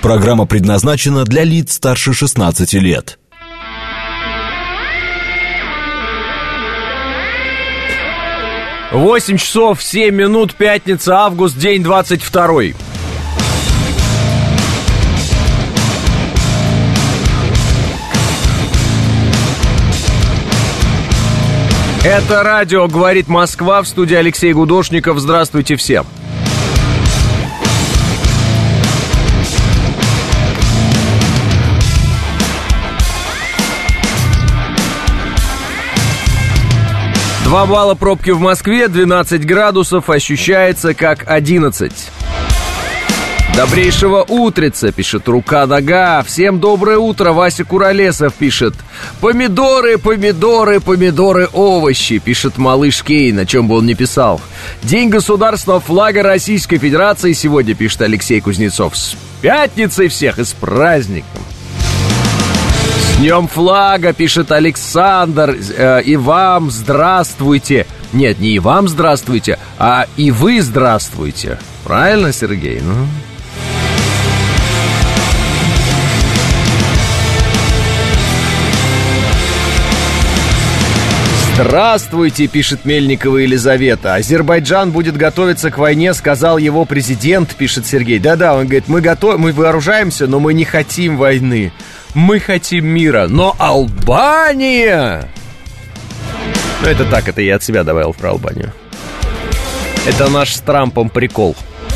Программа предназначена для лиц старше 16 лет. 8 часов 7 минут, пятница, август, день 22. Это радио «Говорит Москва», в студии Алексей Гудошников. Здравствуйте всем. Два балла пробки в Москве, 12 градусов, ощущается как 11. Добрейшего утреца, пишет Рука-нога. Всем доброе утро, Вася Куролесов пишет. Помидоры, помидоры, помидоры, овощи, пишет малыш Кейн, о чем бы он ни писал. День государственного флага Российской Федерации сегодня, пишет Алексей Кузнецов. С пятницей всех и с праздником. С днем флага, пишет Александр. И вам здравствуйте. Нет, не и вам здравствуйте, а и вы здравствуйте. Правильно, Сергей? Ну... Здравствуйте, пишет Мельникова Елизавета. Азербайджан будет готовиться к войне, сказал его президент, пишет Сергей. Да-да, он говорит, мы вооружаемся, но мы не хотим войны. Мы хотим мира. Но Албания... Ну, это так, это я от себя добавил про Албанию. Это наш с Трампом прикол.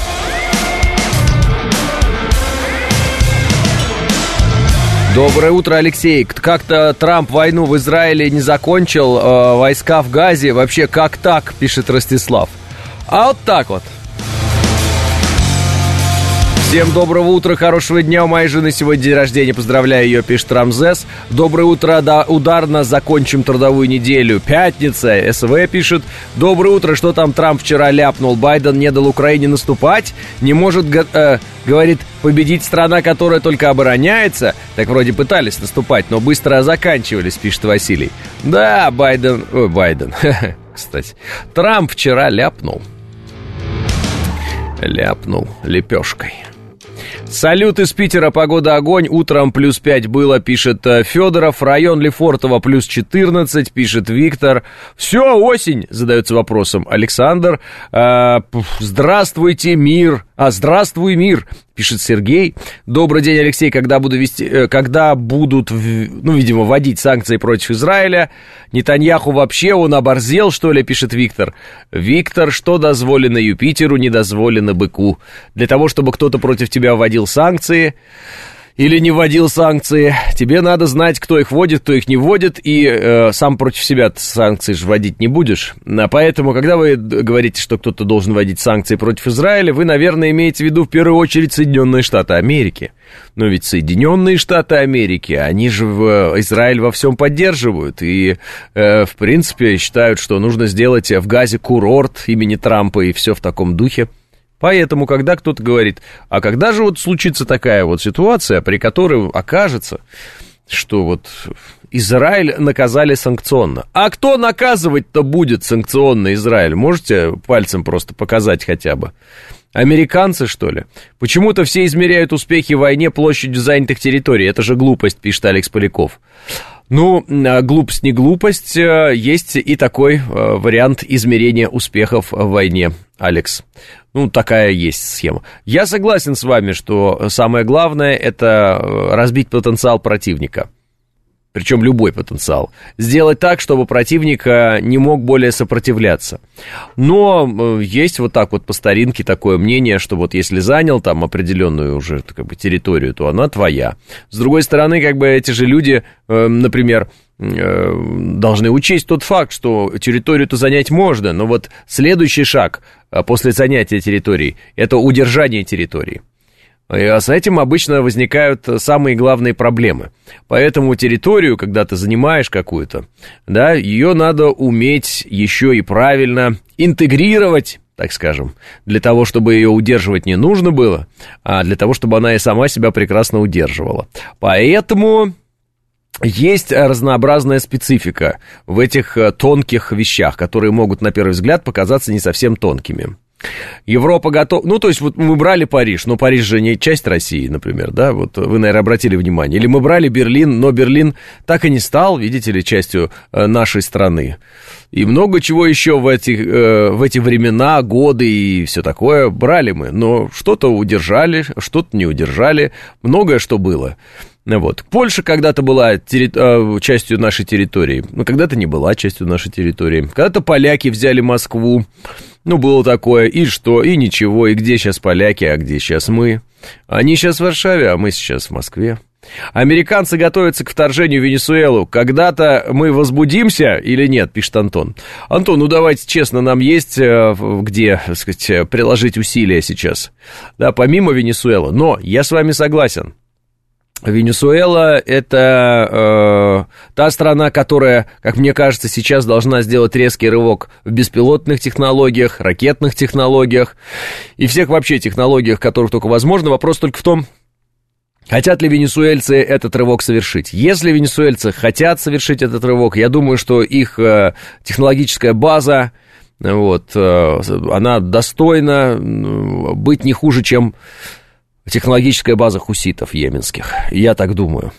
Доброе утро, Алексей. Как-то Трамп войну в Израиле не закончил, войска в Газе. Вообще, как так, пишет Ростислав. А вот так вот. Всем доброго утра, хорошего дня. У моей жены сегодня день рождения. Поздравляю ее, пишет Рамзес. Доброе утро, да, ударно закончим трудовую неделю. Пятница, СВ пишет. Доброе утро, что там Трамп вчера ляпнул? Байден не дал Украине наступать? Не может, говорит, победить страна, которая только обороняется? Так вроде пытались наступать, но быстро заканчивались, пишет Василий. Да, Байден, кстати. Трамп вчера ляпнул лепешкой. Салют из Питера, погода огонь, утром плюс 5 было, пишет Федоров, район Лефортово плюс 14, пишет Виктор. Все, осень, задается вопросом Александр. Здравствуйте, мир. Здравствуй, мир, пишет Сергей. Добрый день, Алексей, когда будут, видимо, вводить санкции против Израиля? Нетаньяху вообще, он оборзел, что ли, пишет Виктор. Виктор, что дозволено Юпитеру, не дозволено быку. Для того, чтобы кто-то против тебя вводил санкции или не вводил санкции, тебе надо знать, кто их вводит, кто их не вводит, и сам против себя санкции же вводить не будешь. Поэтому, когда вы говорите, что кто-то должен вводить санкции против Израиля, вы, наверное, имеете в виду в первую очередь Соединенные Штаты Америки. Но ведь Соединенные Штаты Америки, они же Израиль во всем поддерживают и, в принципе, считают, что нужно сделать в Газе курорт имени Трампа и все в таком духе. Поэтому, когда кто-то говорит, а когда же вот случится такая вот ситуация, при которой окажется, что вот Израиль наказали санкционно. А кто наказывать-то будет санкционно Израиль? Можете пальцем просто показать хотя бы? Американцы, что ли? Почему-то все измеряют успехи в войне площадью занятых территорий. Это же глупость, пишет Алекс Поляков. Ну, глупость не глупость, есть и такой вариант измерения успехов в войне, Алекс. Ну, такая есть схема. Я согласен с вами, что самое главное – это разбить потенциал противника. Причем любой потенциал. Сделать так, чтобы противник не мог более сопротивляться. Но есть вот так вот по старинке такое мнение, что вот если занял там определенную уже как бы территорию, то она твоя. С другой стороны, как бы эти же люди, например, должны учесть тот факт, что территорию-то занять можно, но вот следующий шаг после занятия территории – это удержание территории. А с этим обычно возникают самые главные проблемы. Поэтому территорию, когда ты занимаешь какую-то, да, ее надо уметь еще и правильно интегрировать, так скажем, для того, чтобы ее удерживать не нужно было, а для того, чтобы она и сама себя прекрасно удерживала. Поэтому есть разнообразная специфика в этих тонких вещах, которые могут, на первый взгляд, показаться не совсем тонкими. Европа готова... Ну, то есть, вот мы брали Париж, но Париж же не часть России, например, да? Вот вы, наверное, обратили внимание. Или мы брали Берлин, но Берлин так и не стал, видите ли, частью нашей страны. И много чего еще в эти времена, годы и все такое брали мы. Но что-то удержали, что-то не удержали. Многое что было. Вот. Польша когда-то была частью нашей территории, но когда-то не была частью нашей территории. Когда-то поляки взяли Москву. Ну, было такое, и что, и ничего, и где сейчас поляки, а где сейчас мы? Они сейчас в Варшаве, а мы сейчас в Москве. Американцы готовятся к вторжению в Венесуэлу. Когда-то мы возбудимся или нет, пишет Антон. Антон, ну давайте честно, нам есть где, так сказать, приложить усилия сейчас, да, помимо Венесуэлы. Но я с вами согласен. Венесуэла – это та страна, которая, как мне кажется, сейчас должна сделать резкий рывок в беспилотных технологиях, ракетных технологиях и всех вообще технологиях, которых только возможно. Вопрос только в том, хотят ли венесуэльцы этот рывок совершить. Если венесуэльцы хотят совершить этот рывок, я думаю, что их технологическая база, вот, она достойна быть не хуже, чем технологическая база хуситов йеменских. Я так думаю.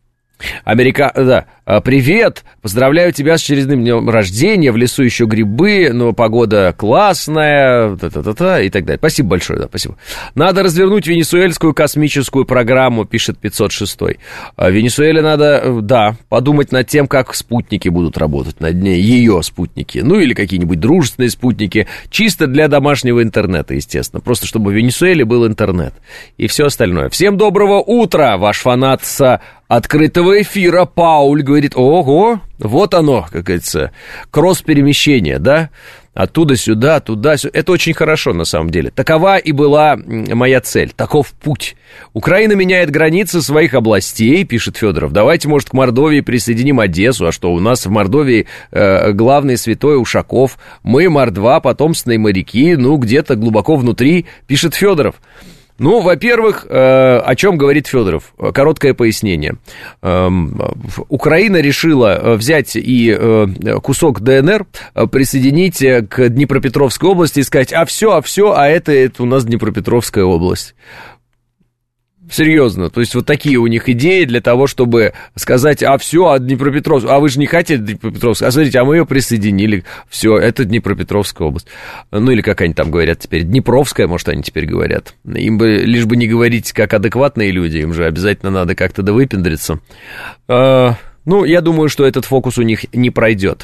Да. Привет, поздравляю тебя с очередным днем рождения, в лесу еще грибы, но погода классная, и так далее. Спасибо большое, да, спасибо. Надо развернуть венесуэльскую космическую программу, пишет 506. Венесуэле надо, да, подумать над тем, как спутники будут работать, над ней, ее спутники, ну или какие-нибудь дружественные спутники, чисто для домашнего интернета, естественно, просто чтобы в Венесуэле был интернет и все остальное. Всем доброго утра, ваш фанат с открытого эфира Пауль говорит, ого, вот оно, как говорится, кросс-перемещение, да, оттуда сюда, туда-сюда, это очень хорошо на самом деле. Такова и была моя цель, таков путь. Украина меняет границы своих областей, пишет Федоров, давайте, может, к Мордовии присоединим Одессу, а что, у нас в Мордовии главный святой Ушаков, мы, мордва, потомственные моряки, ну, где-то глубоко внутри, пишет Федоров. Ну, во-первых, о чем говорит Федоров? Короткое пояснение. Украина решила взять и кусок ДНР, присоединить к Днепропетровской области и сказать, а это у нас Днепропетровская область. Серьезно, то есть вот такие у них идеи для того, чтобы сказать, Днепропетровск, вы же не хотите Днепропетровск, смотрите, мы ее присоединили, все, это Днепропетровская область. Ну, или как они там говорят теперь, Днепровская, может, они теперь говорят. Им бы лишь бы не говорить как адекватные люди, им же обязательно надо как-то довыпендриться. Ну, я думаю, что этот фокус у них не пройдет.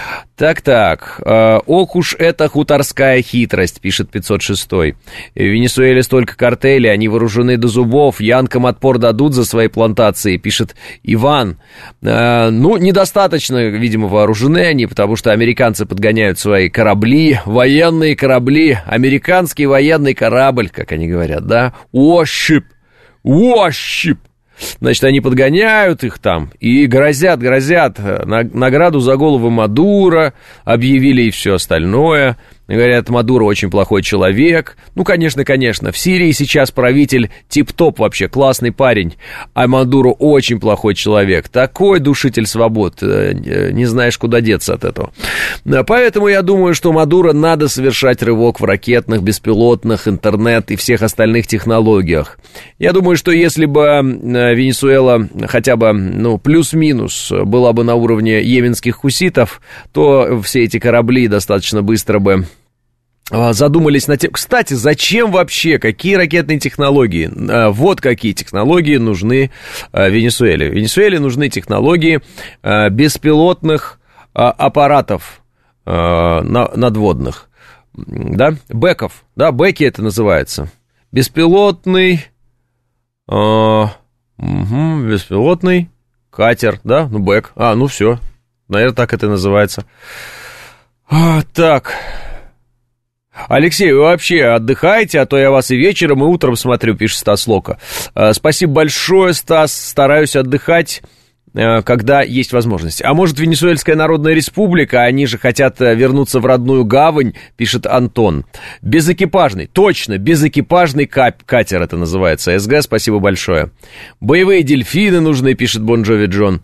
Так, ох уж это хуторская хитрость, пишет 506. В Венесуэле столько картелей, они вооружены до зубов, янкам отпор дадут за свои плантации, пишет Иван. Ну, недостаточно, видимо, вооружены они, потому что американцы подгоняют свои корабли, военные корабли, американский военный корабль, как они говорят, да, Warship. Значит, они подгоняют их там и грозят награду за голову Мадуро, объявили и все остальное. Говорят, Мадуро очень плохой человек. Ну, конечно, в Сирии сейчас правитель тип-топ вообще, классный парень, а Мадуро очень плохой человек. Такой душитель свобод, не знаешь, куда деться от этого. Поэтому я думаю, что Мадуро надо совершать рывок в ракетных, беспилотных, интернет и всех остальных технологиях. Я думаю, что если бы Венесуэла хотя бы, плюс-минус была бы на уровне йеменских хуситов, то все эти корабли достаточно быстро бы задумались над тем, кстати, зачем вообще, какие ракетные технологии, вот какие технологии нужны Венесуэле. Венесуэле нужны технологии беспилотных аппаратов надводных, да, бэков, да, бэки это называется, беспилотный катер, да, бэк, все, наверное, так это называется. Так, Алексей, вы вообще отдыхаете, а то я вас и вечером, и утром смотрю, пишет Стас Лока. Спасибо большое, Стас, стараюсь отдыхать, когда есть возможность. А может, Венесуэльская Народная Республика, они же хотят вернуться в родную гавань, пишет Антон. Безэкипажный, точно, безэкипажный катер это называется, СГ, спасибо большое. Боевые дельфины нужны, пишет Бон Джови Джон.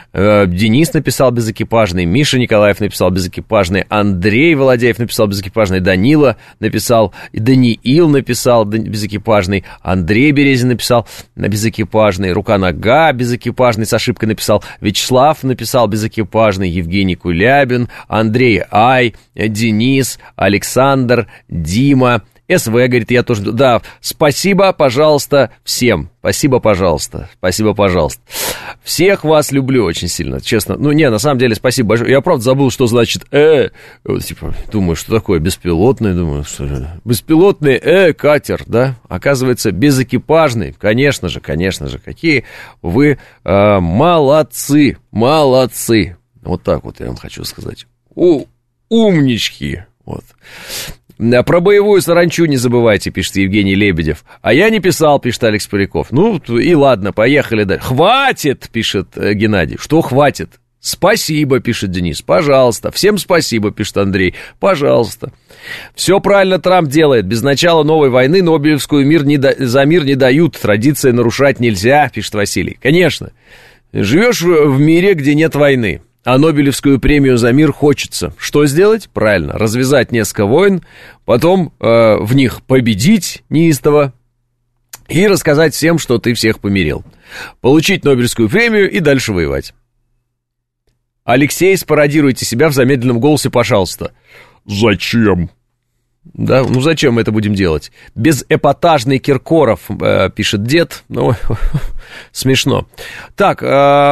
Денис написал безэкипажный, Миша Николаев написал безэкипажный, Андрей Володяев написал безэкипажный, Данила написал, Даниил написал безэкипажный, Андрей Березин написал безэкипажный, Рука-нога безэкипажный с ошибкой написал, Вячеслав написал безэкипажный, Евгений Кулябин, Андрей Ай, Денис, Александр, Дима, СВ, говорит, я тоже... Да, спасибо, пожалуйста, всем. Спасибо, пожалуйста. Спасибо, пожалуйста. Всех вас люблю очень сильно, честно. Ну, не, на самом деле, спасибо большое. Я, правда, забыл, что значит Вот, типа, думаю, что такое беспилотный, думаю, что... Беспилотный катер, да? Оказывается, безэкипажный. Конечно же. Какие вы молодцы. Молодцы. Вот так вот я вам хочу сказать. Умнички. Вот. Про боевую саранчу не забывайте, пишет Евгений Лебедев. А я не писал, пишет Алекс Поляков. Ну, и ладно, поехали дальше. Хватит, пишет Геннадий. Что хватит? Спасибо, пишет Денис. Пожалуйста. Всем спасибо, пишет Андрей. Пожалуйста. Все правильно Трамп делает. Без начала новой войны Нобелевскую за мир не дают. Традиции нарушать нельзя, пишет Василий. Конечно. Живешь в мире, где нет войны. А Нобелевскую премию за мир хочется. Что сделать? Правильно, развязать несколько войн, потом в них победить неистово и рассказать всем, что ты всех помирил. Получить Нобелевскую премию и дальше воевать. Алексей, спародируйте себя в замедленном голосе, пожалуйста. Зачем? Да, ну зачем мы это будем делать? Безэпатажный Киркоров, пишет дед. Ну, смешно. Так,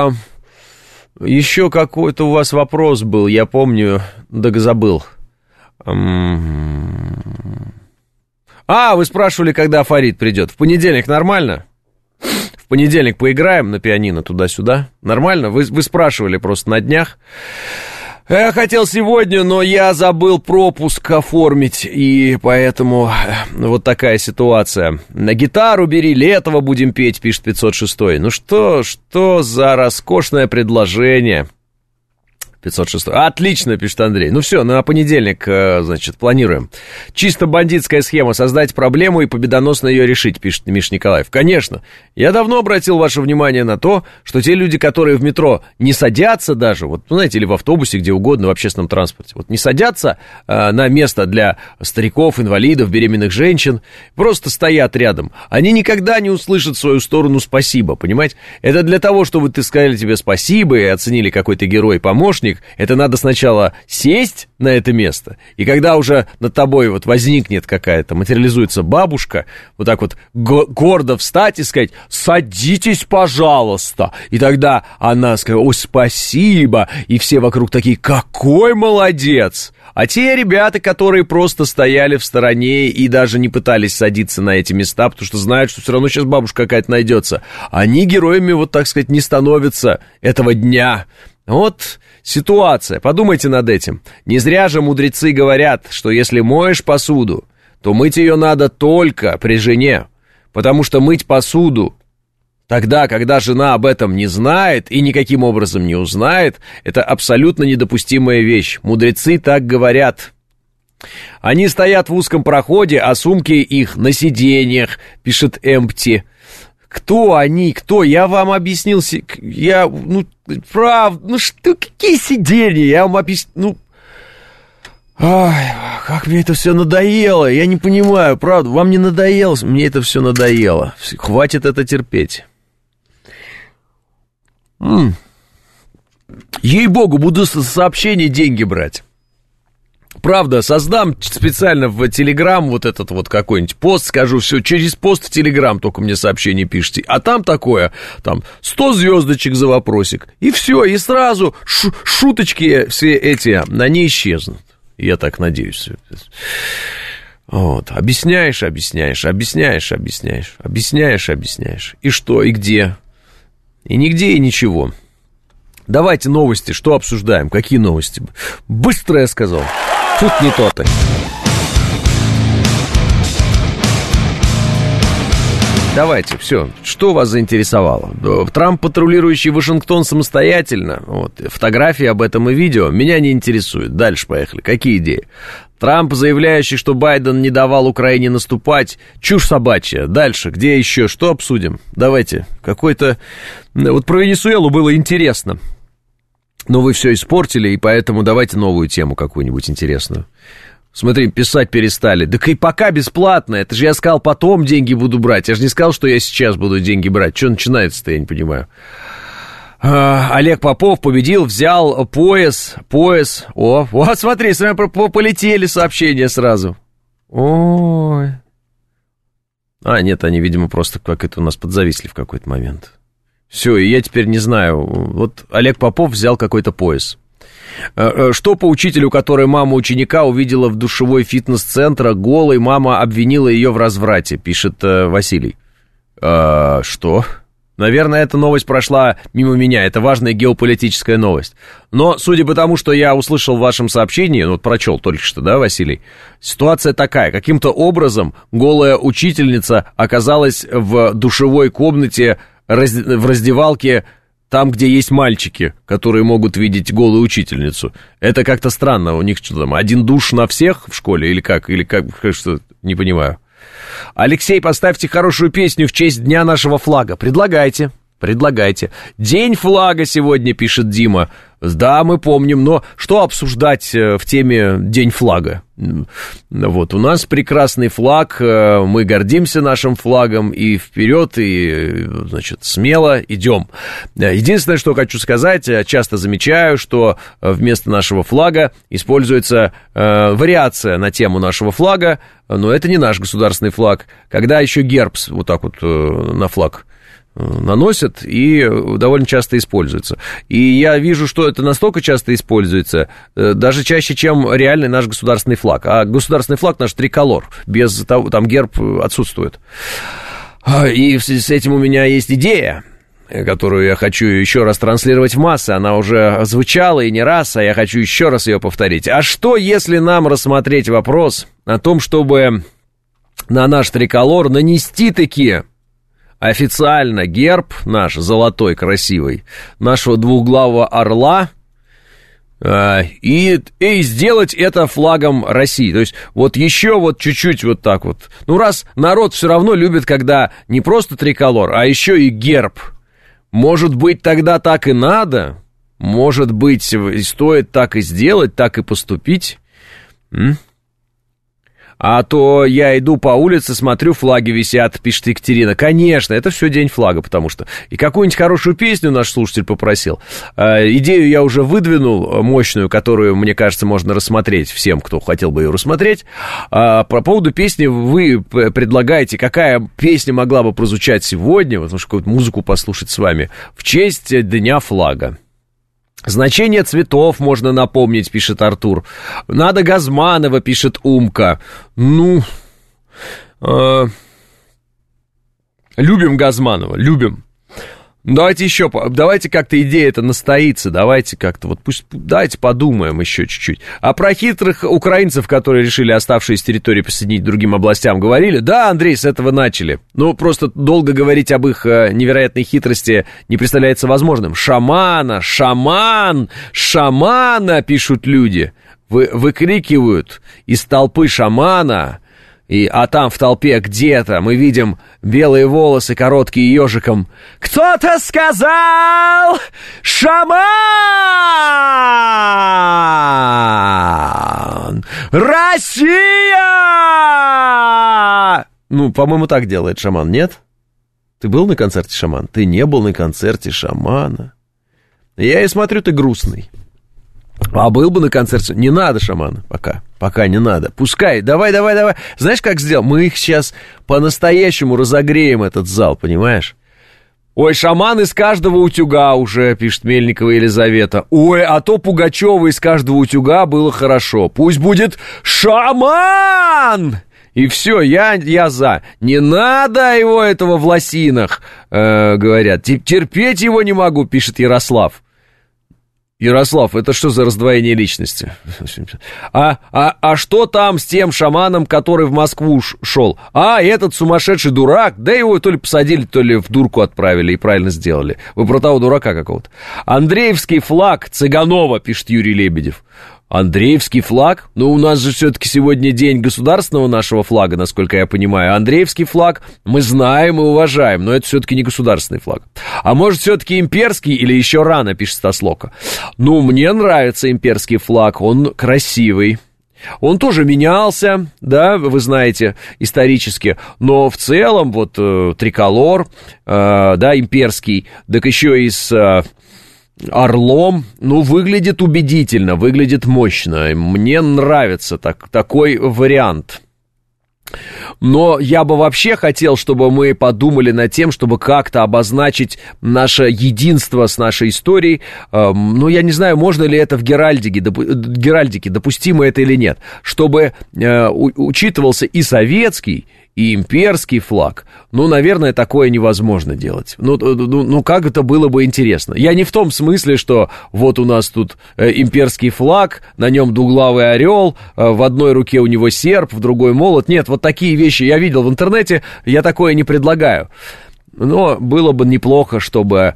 еще какой-то у вас вопрос был, я помню, да забыл. Вы спрашивали, когда Фарид придет. В понедельник нормально? В понедельник поиграем на пианино туда-сюда. Нормально? Вы спрашивали просто на днях. Я хотел сегодня, но я забыл пропуск оформить, и поэтому вот такая ситуация. На гитару бери, Летова будем петь, пишет 506. Ну что за роскошное предложение. 506. Отлично, пишет Андрей. Ну все, на понедельник, значит, планируем. Чисто бандитская схема. Создать проблему и победоносно ее решить, пишет Миша Николаев. Конечно. Я давно обратил ваше внимание на то, что те люди, которые в метро не садятся даже, вот, знаете, или в автобусе, где угодно, в общественном транспорте, вот не садятся на место для стариков, инвалидов, беременных женщин, просто стоят рядом. Они никогда не услышат в свою сторону спасибо, понимаете? Это для того, чтобы ты сказали тебе спасибо и оценили, какой ты герой, помощник. Это надо сначала сесть на это место, и когда уже над тобой вот возникнет какая-то, материализуется бабушка, вот так вот гордо встать и сказать: садитесь, пожалуйста. И тогда она скажет: ой, спасибо. И все вокруг такие: какой молодец. А те ребята, которые просто стояли в стороне и даже не пытались садиться на эти места, потому что знают, что все равно сейчас бабушка какая-то найдется, они героями, вот так сказать, не становятся этого дня. Вот ситуация, подумайте над этим. Не зря же мудрецы говорят, что если моешь посуду, то мыть ее надо только при жене, потому что мыть посуду тогда, когда жена об этом не знает и никаким образом не узнает, это абсолютно недопустимая вещь. Мудрецы так говорят. Они стоят в узком проходе, а сумки их на сиденьях, пишет Эмпти. Кто они? Кто? Я вам объяснил. Правда, что, какие сиденья? Я вам объяснил. Ай, как мне это все надоело. Я не понимаю, правда. Вам не надоело? Мне это все надоело. Хватит это терпеть. Ей-богу, буду с сообщений деньги брать. Правда, создам специально в Телеграм вот этот вот какой-нибудь пост, скажу, все, через пост в Телеграм только мне сообщение пишите. А там такое, там 100 звездочек за вопросик. И все, и сразу шуточки все эти, они исчезнут. Я так надеюсь. Вот, объясняешь. И что, и где? И нигде, и ничего. Давайте новости, что обсуждаем? Какие новости? Быстро я сказал. Тут не то-то. Давайте, все. Что вас заинтересовало? Трамп, патрулирующий Вашингтон самостоятельно. Вот, фотографии об этом и видео меня не интересуют. Дальше поехали. Какие идеи? Трамп, заявляющий, что Байден не давал Украине наступать. Чушь собачья. Дальше. Где еще? Что обсудим? Давайте. Какой-то... Вот про Венесуэлу было интересно. Но вы все испортили, и поэтому давайте новую тему какую-нибудь интересную. Смотри, писать перестали. Так и пока бесплатно. Это же я сказал, потом деньги буду брать. Я же не сказал, что я сейчас буду деньги брать. Что начинается-то, я не понимаю. Олег Попов победил, взял пояс. О, вот смотри, полетели сообщения сразу. Ой. Нет, они, видимо, просто как это у нас подзависли в какой-то момент. Все, и я теперь не знаю. Вот Олег Попов взял какой-то пояс. Что по учителю, который мама ученика увидела в душевой фитнес-центра голой, мама обвинила ее в разврате, пишет Василий. Что? Наверное, эта новость прошла мимо меня. Это важная геополитическая новость. Но, судя по тому, что я услышал в вашем сообщении, вот прочел только что, да, Василий, ситуация такая. Каким-то образом голая учительница оказалась в душевой комнате в раздевалке, там, где есть мальчики, которые могут видеть голую учительницу. Это как-то странно. У них что там, один душ на всех в школе или как? Или как, что, не понимаю. Алексей, поставьте хорошую песню в честь Дня нашего флага. Предлагайте. День флага сегодня, пишет Дима. Да, мы помним, но что обсуждать в теме День флага? Вот, у нас прекрасный флаг, мы гордимся нашим флагом, и вперед, и, значит, смело идем. Единственное, что хочу сказать, часто замечаю, что вместо нашего флага используется вариация на тему нашего флага, но это не наш государственный флаг, когда еще герб вот так вот на флаг наносят и довольно часто используется. И я вижу, что это настолько часто используется, даже чаще, чем реальный наш государственный флаг. А государственный флаг наш триколор, без того, там герб отсутствует. И с этим у меня есть идея, которую я хочу еще раз транслировать в массы. Она уже звучала и не раз, а я хочу еще раз ее повторить. А что, если нам рассмотреть вопрос о том, чтобы на наш триколор нанести такие... официально герб наш, золотой, красивый, нашего двухглавого орла, и сделать это флагом России. То есть вот еще вот чуть-чуть вот так вот. Ну, раз народ все равно любит, когда не просто триколор, а еще и герб. Может быть, тогда так и надо? Может быть, стоит так и сделать, так и поступить? А то я иду по улице, смотрю, флаги висят, пишет Екатерина. Конечно, это все День флага, потому что... И какую-нибудь хорошую песню наш слушатель попросил. Идею я уже выдвинул, мощную, которую, мне кажется, можно рассмотреть всем, кто хотел бы ее рассмотреть. По поводу песни вы предлагаете, какая песня могла бы прозвучать сегодня, потому что какую-то музыку послушать с вами, в честь Дня флага. Значение цветов можно напомнить, пишет Артур. Надо Газманова, пишет Умка. Ну, любим Газманова, любим. Давайте как-то идея эта настоится, давайте как-то, вот пусть, давайте подумаем еще чуть-чуть. А про хитрых украинцев, которые решили оставшиеся территории присоединить к другим областям, говорили? Да, Андрей, с этого начали. Ну, просто долго говорить об их невероятной хитрости не представляется возможным. Шамана, пишут люди. Выкрикивают из толпы шамана... А там в толпе где-то мы видим белые волосы, короткие ежиком. Кто-то сказал «Шаман! Россия!» Ну, по-моему, так делает шаман, нет? Ты был на концерте «Шаман»? Ты не был на концерте «Шамана». Я и смотрю, ты грустный. А был бы на концерте. Не надо шамана пока не надо. Пускай, давай. Знаешь, как сделал? Мы их сейчас по-настоящему разогреем, этот зал, понимаешь? Ой, шаман из каждого утюга уже, пишет Мельникова Елизавета. Ой, а то Пугачева из каждого утюга было хорошо. Пусть будет шаман! И все, я за. Не надо его этого в лосинах, говорят. Терпеть его не могу, пишет Ярослав. Ярослав, это что за раздвоение личности? А что там с тем шаманом, который в Москву шел? Этот сумасшедший дурак, да его то ли посадили, то ли в дурку отправили, и правильно сделали. Вы про того дурака какого-то. Андреевский флаг Цыганова, пишет Юрий Лебедев. Андреевский флаг? Ну, у нас же все-таки сегодня день государственного нашего флага, насколько я понимаю. Андреевский флаг мы знаем и уважаем, но это все-таки не государственный флаг. А может, все-таки имперский или еще рано, пишет Стаслока. Ну, мне нравится имперский флаг, он красивый. Он тоже менялся, да, вы знаете, исторически, но в целом вот триколор, да, имперский, так еще и с орлом, ну, выглядит убедительно, выглядит мощно. Мне нравится такой вариант. Но я бы вообще хотел, чтобы мы подумали над тем, чтобы как-то обозначить наше единство с нашей историей. Ну, я не знаю, можно ли это в геральдике, допустимо это или нет, чтобы учитывался и советский, и имперский флаг. Ну, наверное, такое невозможно делать. Ну, как это было бы интересно. Я не в том смысле, что вот у нас тут имперский флаг, на нем двуглавый орел, в одной руке у него серп, в другой молот. Нет, вот такие вещи я видел в интернете, я такое не предлагаю. Но было бы неплохо, чтобы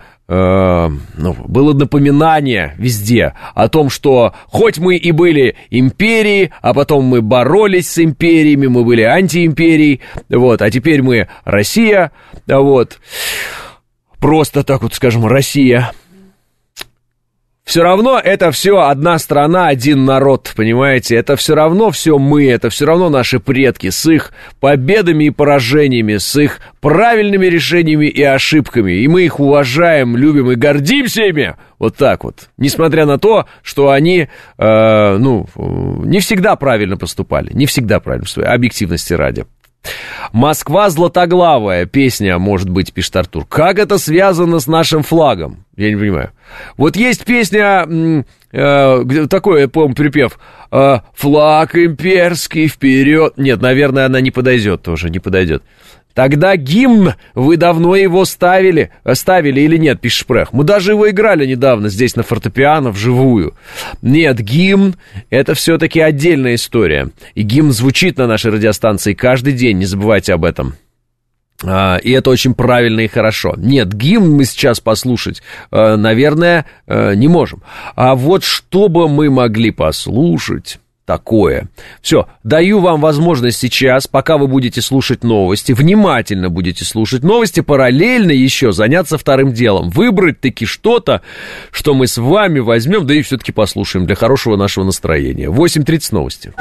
было напоминание везде о том, что хоть мы и были империей, а потом мы боролись с империями, мы были антиимперией, вот, а теперь мы Россия, вот, просто так вот скажем, Россия. Все равно это все одна страна, один народ, понимаете? Это все равно все мы, это все равно наши предки с их победами и поражениями, с их правильными решениями и ошибками. И мы их уважаем, любим и гордимся ими. Вот так вот. Несмотря на то, что они, не всегда правильно поступали. Не всегда правильно поступали, объективности ради. «Москва златоглавая» песня, может быть, пишет Артур. Как это связано с нашим флагом? Я не понимаю. Вот есть песня, такой, я помню, припев «Флаг имперский вперед». Нет, наверное, она не подойдет тоже, не подойдет. Тогда гимн, вы давно его ставили или нет, пишет Шпрех. Мы даже его играли недавно здесь на фортепиано вживую. Нет, гимн — это все-таки отдельная история. И гимн звучит на нашей радиостанции каждый день, не забывайте об этом. И это очень правильно и хорошо. Нет, гимн мы сейчас послушать, наверное, не можем. А вот что бы мы могли послушать... такое. Все, даю вам возможность сейчас, пока вы будете слушать новости, внимательно будете слушать новости, параллельно еще заняться вторым делом. Выбрать таки что-то, что мы с вами возьмем, да и все-таки послушаем для хорошего нашего настроения. 8:30 новости.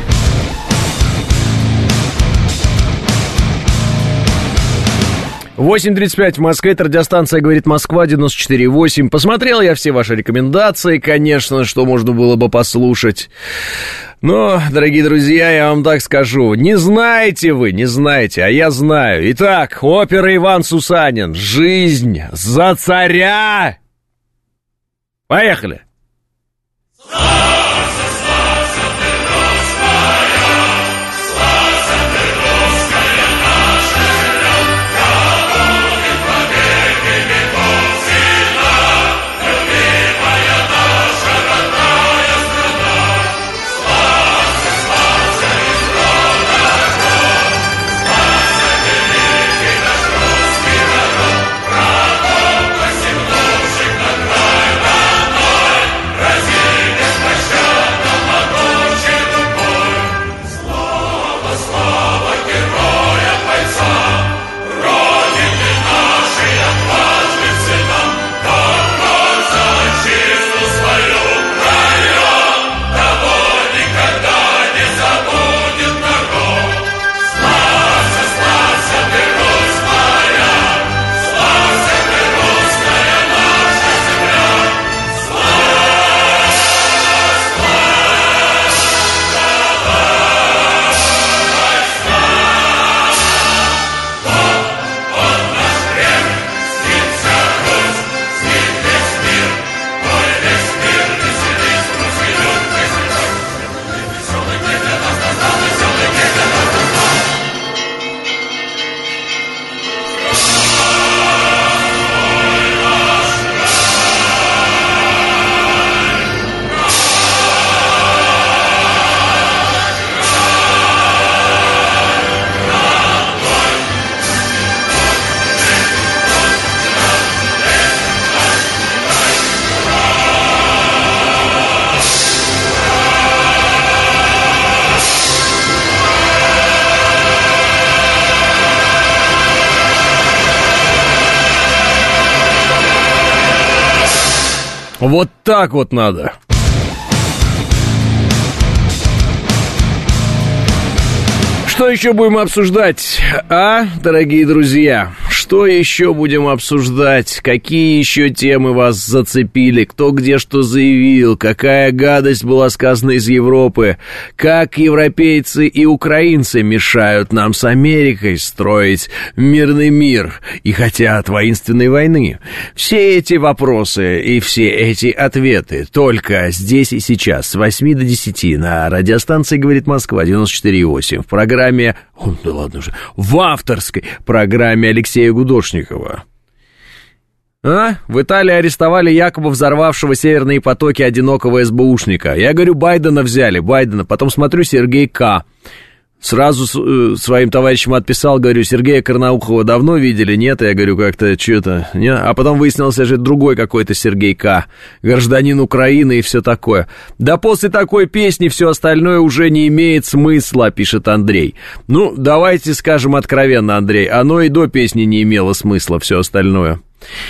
— 8:35 в Москве, это радиостанция «Говорит Москва», 94.8. Посмотрел я все ваши рекомендации, конечно, что можно было бы послушать. Но, дорогие друзья, я вам так скажу, не знаете вы, не знаете, а я знаю. Итак, опера Иван Сусанин «Жизнь за царя». Поехали! Вот так вот надо. Что еще будем обсуждать, дорогие друзья? Что еще будем обсуждать? Какие еще темы вас зацепили? Кто где что заявил? Какая гадость была сказана из Европы? Как европейцы и украинцы мешают нам с Америкой строить мирный мир и хотят воинственной войны? Все эти вопросы и все эти ответы только здесь и сейчас с 8 до 10 на радиостанции «Говорит Москва» 94,8 в программе, в авторской программе Алексея Гудошникова. В Италии арестовали якобы взорвавшего северные потоки одинокого СБУшника. Я говорю, Байдена взяли, Байдена. Потом смотрю, Сергей К. Сразу своим товарищам отписал, говорю, Сергея Карнаухова давно видели? Нет, я говорю, как-то что-то... Нет? А потом выяснился же другой какой-то Сергей К., гражданин Украины и все такое. Да после такой песни все остальное уже не имеет смысла, пишет Андрей. Ну, давайте скажем откровенно, Андрей, оно и до песни не имело смысла, все остальное.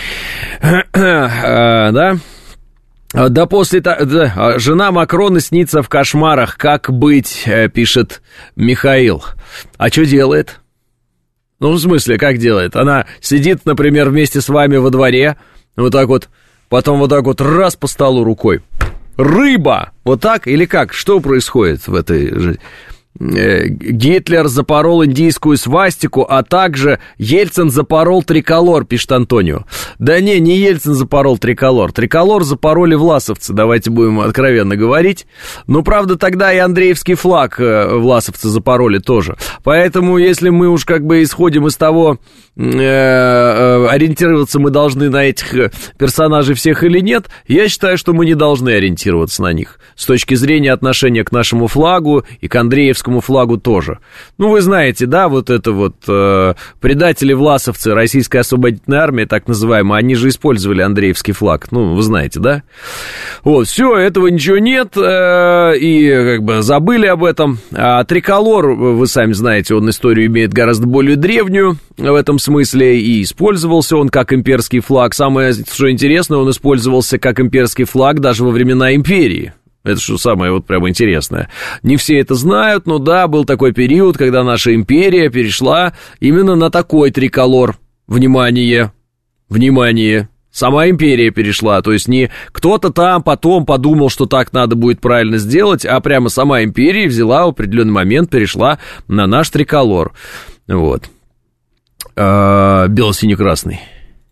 Да? Да после... Да, жена Макрона снится в кошмарах. Как быть, пишет Михаил. А что делает? Ну, в смысле, как делает? Она сидит, например, вместе с вами во дворе, вот так вот, потом вот так вот раз по столу рукой. Рыба! Вот так или как? Что происходит в этой жизни? Гитлер запорол индийскую свастику, а также Ельцин запорол триколор, пишет Антонио. Да не Ельцин запорол триколор. Триколор запороли власовцы, давайте будем откровенно говорить. Но, правда, тогда и Андреевский флаг власовцы запороли тоже. Поэтому, если мы уж как бы исходим из того, ориентироваться мы должны на этих персонажей всех или нет, я считаю, что мы не должны ориентироваться на них с точки зрения отношения к нашему флагу и к Андреевскому флагу тоже. Ну, вы знаете, да, вот это вот предатели-власовцы Российской освободительной армии, так называемые, они же использовали Андреевский флаг, ну, вы знаете, да? Вот, все, этого ничего нет, и как бы забыли об этом. А триколор, вы сами знаете, он историю имеет гораздо более древнюю в этом смысле, и использовался он как имперский флаг. Самое, что интересно, он использовался как имперский флаг даже во времена империи. Это что самое вот прямо интересное. Не все это знают, но да, был такой период, когда наша империя перешла именно на такой триколор. Внимание, внимание. Сама империя перешла, то есть не кто-то там потом подумал, что так надо будет правильно сделать, а прямо сама империя взяла в определенный момент, перешла на наш триколор. Вот. Бело-синий-красный.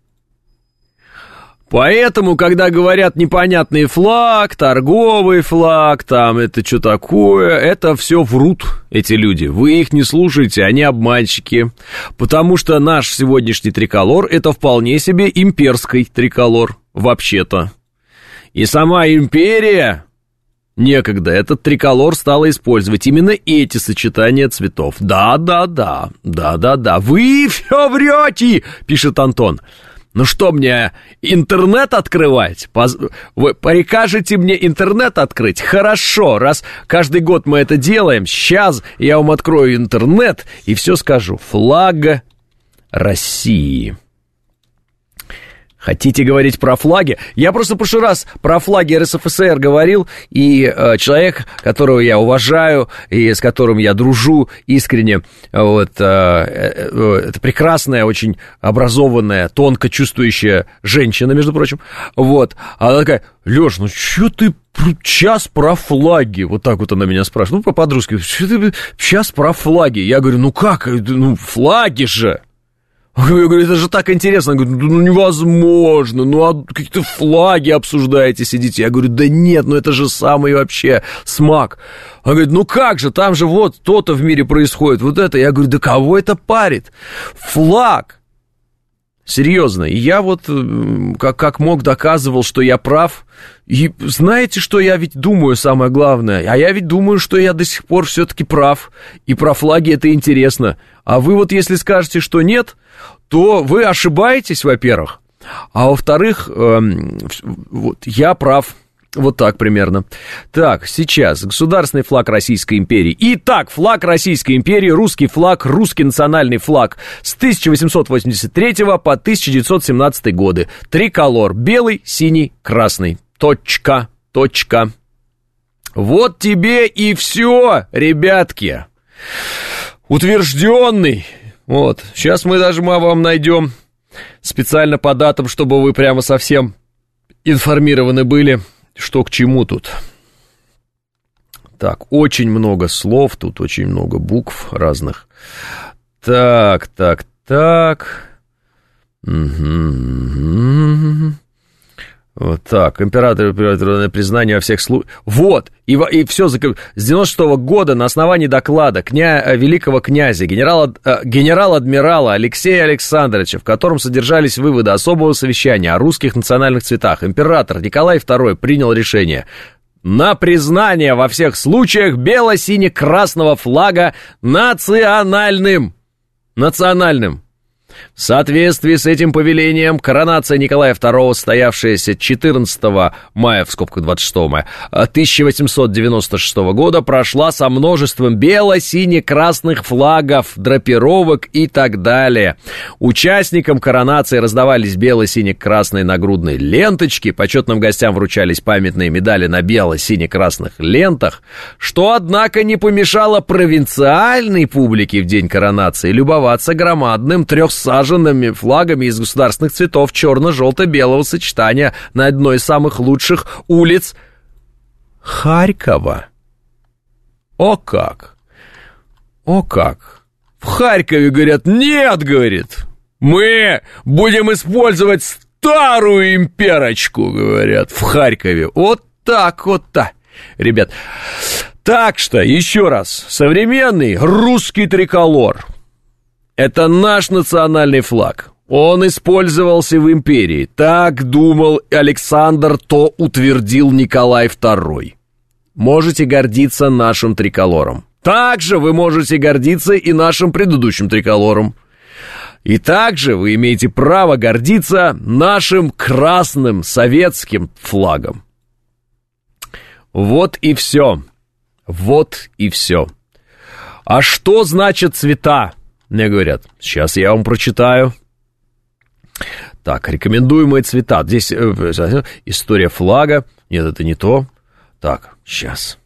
Поэтому, когда говорят непонятный флаг, торговый флаг, там это что такое, это все врут эти люди. Вы их не слушаете, они обманщики. Потому что наш сегодняшний триколор это вполне себе имперский триколор, вообще-то. И сама империя некогда этот триколор стала использовать именно эти сочетания цветов. Да-да-да. Вы все врете, пишет Антон. Ну что, мне интернет открывать? Вы прикажете мне интернет открыть? Хорошо, раз каждый год мы это делаем, сейчас я вам открою интернет и все скажу. Флаг России. Хотите говорить про флаги? Я просто в прошлый раз про флаги РСФСР говорил, и человек, которого я уважаю, и с которым я дружу искренне, вот, это прекрасная, очень образованная, тонко чувствующая женщина, между прочим, вот, она такая: Лёш, ну что ты час про флаги? Вот так вот она меня спрашивает, ну, по-подружски, что ты час про флаги? Я говорю, ну как, ну, флаги же! Я говорю, это же так интересно. Она говорит, ну невозможно, ну а какие-то флаги обсуждаете, сидите. Я говорю, да нет, ну это же самый вообще смак. Она говорит, ну как же, там же вот то-то в мире происходит, вот это. Я говорю, да кого это парит? Флаг. Серьезно. И я вот как мог доказывал, что я прав. И знаете, что я ведь думаю, самое главное? А я ведь думаю, что я до сих пор все-таки прав. И про флаги это интересно. А вы вот если скажете, что нет, то вы ошибаетесь, во-первых. А во-вторых, вот я прав. Вот так примерно. Так, сейчас государственный флаг Российской империи. Итак, флаг Российской империи, русский флаг, русский национальный флаг с 1883 по 1917 годы. Триколор: белый, синий, красный. Точка. Вот тебе и все, ребятки. Утвержденный. Вот. Сейчас мы вам найдем специально по датам, чтобы вы прямо совсем информированы были, что к чему тут. Так, очень много слов, тут очень много букв разных. Так. Вот так, императорное признание во всех случаях. Вот, и все, с 96-го года на основании доклада великого князя, генерал-адмирала Алексея Александровича, в котором содержались выводы особого совещания о русских национальных цветах, император Николай II принял решение на признание во всех случаях бело-сине-красного флага национальным. В соответствии с этим повелением коронация Николая II, состоявшаяся 14 мая, в скобках 26 мая 1896 года, прошла со множеством бело-сине-красных флагов, драпировок и так далее. Участникам коронации раздавались бело-сине-красные нагрудные ленточки, почетным гостям вручались памятные медали на бело-сине-красных лентах, что, однако, не помешало провинциальной публике в день коронации любоваться громадным трехсаженными флагами из государственных цветов черно-желто-белого сочетания на одной из самых лучших улиц Харькова. О как! В Харькове, говорят, нет, говорит, мы будем использовать старую имперочку, говорят, в Харькове. Вот так. Ребят, так что, еще раз, современный русский триколор — это наш национальный флаг. Он использовался в империи. Так думал Александр, то утвердил Николай II. Можете гордиться нашим триколором. Также вы можете гордиться и нашим предыдущим триколором. И также вы имеете право гордиться нашим красным советским флагом. Вот и все. А что значит цвета? Мне говорят, сейчас я вам прочитаю. Так, рекомендуемые цвета. Здесь история флага. Нет, это не то. Так, сейчас.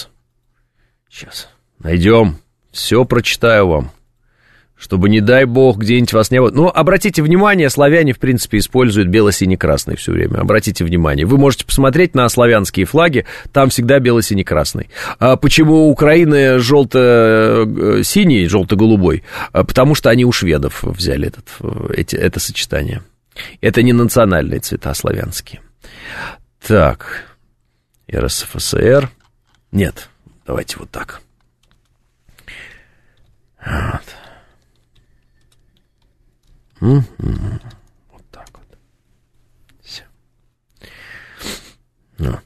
Найдем. Все прочитаю вам. Чтобы, не дай бог, где-нибудь вас не было. Но обратите внимание, славяне, в принципе, используют бело-сине-красный все время. Обратите внимание. Вы можете посмотреть на славянские флаги, там всегда бело-сине-красный. А почему у Украины желто-синий, желто-голубой? Потому что они у шведов взяли это сочетание. Это не национальные цвета славянские. Так. РСФСР. Нет, давайте вот так. Вот. Вот так вот. Все. Ну.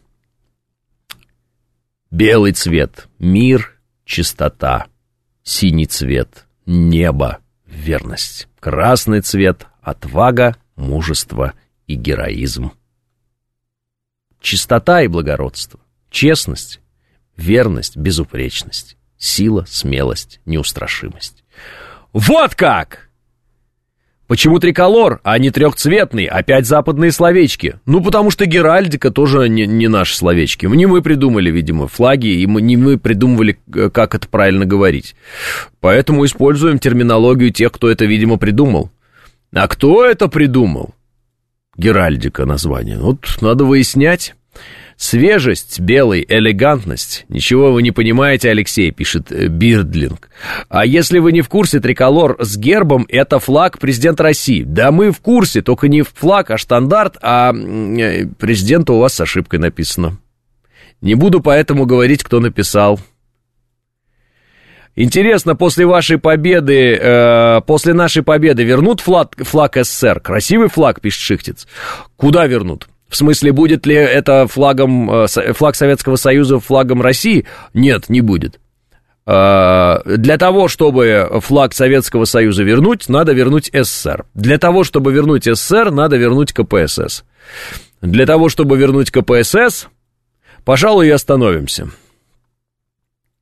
Белый цвет — мир, чистота. Синий цвет — небо, верность. Красный цвет — отвага, мужество и героизм. Чистота и благородство. Честность, верность, безупречность. Сила, смелость, неустрашимость. Вот как! Почему триколор, а не трехцветный? Опять западные словечки. Ну, потому что геральдика тоже не наши словечки. Не мы придумали, видимо, флаги, и не мы придумывали, как это правильно говорить. Поэтому используем терминологию тех, кто это, видимо, придумал. А кто это придумал? Геральдика название. Вот надо выяснять. Свежесть, белый, элегантность. Ничего вы не понимаете, Алексей, пишет Бирдлинг. А если вы не в курсе, триколор с гербом — это флаг президента России. Да мы в курсе, только не флаг, а штандарт, а президента у вас с ошибкой написано. Не буду поэтому говорить, кто написал. Интересно, после нашей победы вернут флаг СССР? Красивый флаг, пишет Шихтец. Куда вернут? В смысле, будет ли это флаг Советского Союза флагом России? Нет, не будет. Для того, чтобы флаг Советского Союза вернуть, надо вернуть СССР. Для того, чтобы вернуть СССР, надо вернуть КПСС. Для того, чтобы вернуть КПСС, пожалуй, и остановимся.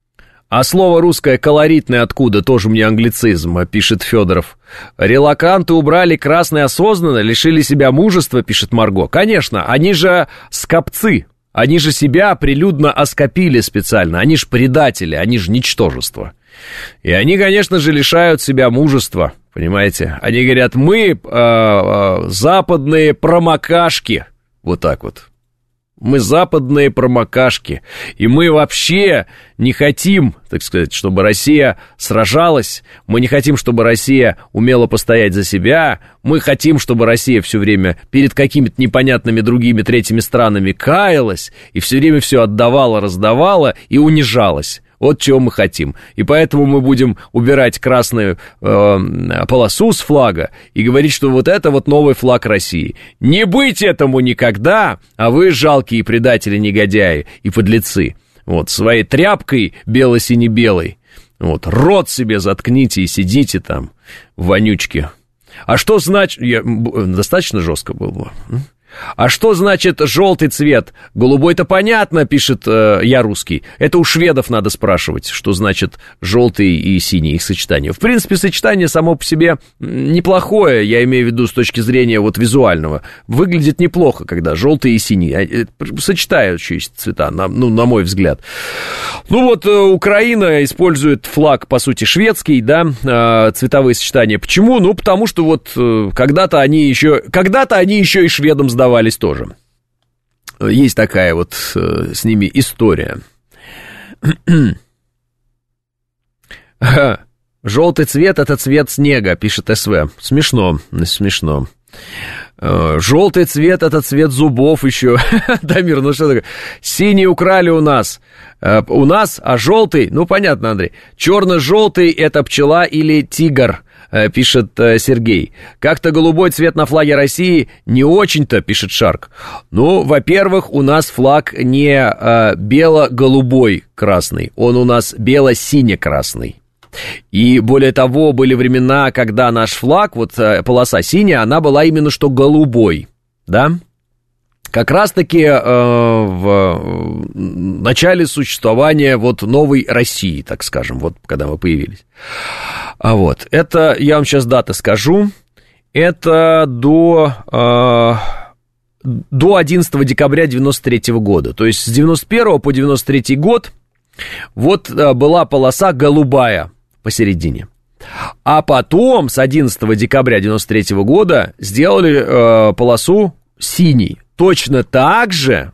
А слово русское колоритное откуда? Тоже мне англицизм, пишет Федоров. Релаканты убрали красное осознанно, лишили себя мужества, пишет Марго. Конечно, они же скопцы. Они же себя прилюдно оскопили специально. Они же предатели, они же ничтожество. И они, конечно же, лишают себя мужества, понимаете? Они говорят, мы западные промокашки. Вот так вот. Мы западные промокашки, и мы вообще не хотим, так сказать, чтобы Россия сражалась, мы не хотим, чтобы Россия умела постоять за себя, мы хотим, чтобы Россия все время перед какими-то непонятными другими третьими странами каялась, и все время все отдавала, раздавала и унижалась. Вот чего мы хотим. И поэтому мы будем убирать красную полосу с флага и говорить, что вот это вот новый флаг России. Не быть этому никогда, а вы жалкие предатели, негодяи и подлецы. Вот, своей тряпкой бело-сине-белой. Вот, рот себе заткните и сидите там, вонючки. А что значит... Достаточно жестко было. А что значит желтый цвет? Голубой-то понятно, пишет я русский. Это у шведов надо спрашивать, что значит желтый и синий, их сочетание. В принципе, сочетание само по себе неплохое, я имею в виду с точки зрения вот визуального. Выглядит неплохо, когда желтый и синий, сочетающиеся цвета, на мой взгляд. Ну вот, Украина использует флаг, по сути, шведский, да, цветовые сочетания. Почему? Ну, потому что вот когда-то они еще и шведам сдавались тоже. Есть такая вот с ними история. Желтый цвет — это цвет снега, пишет СВ. Смешно. Желтый цвет — это цвет зубов еще. Дамир, ну что такое? Синий украли у нас, а желтый, ну понятно, Андрей. Черно-желтый — это пчела или тигр, пишет Сергей. Как-то голубой цвет на флаге России не очень-то, пишет Шарк. Ну, во-первых, у нас флаг не бело-голубой красный, он у нас бело-сине-красный. И более того, были времена, когда наш флаг, вот полоса синяя, она была именно что голубой, да? Как раз-таки в начале существования вот новой России, так скажем, вот когда мы появились. А вот, это, я вам сейчас даты скажу, это до 11 декабря 93 года, то есть с 91 по 93 год вот была полоса голубая посередине. А потом с 11 декабря 93 года сделали полосу синей. Точно так же,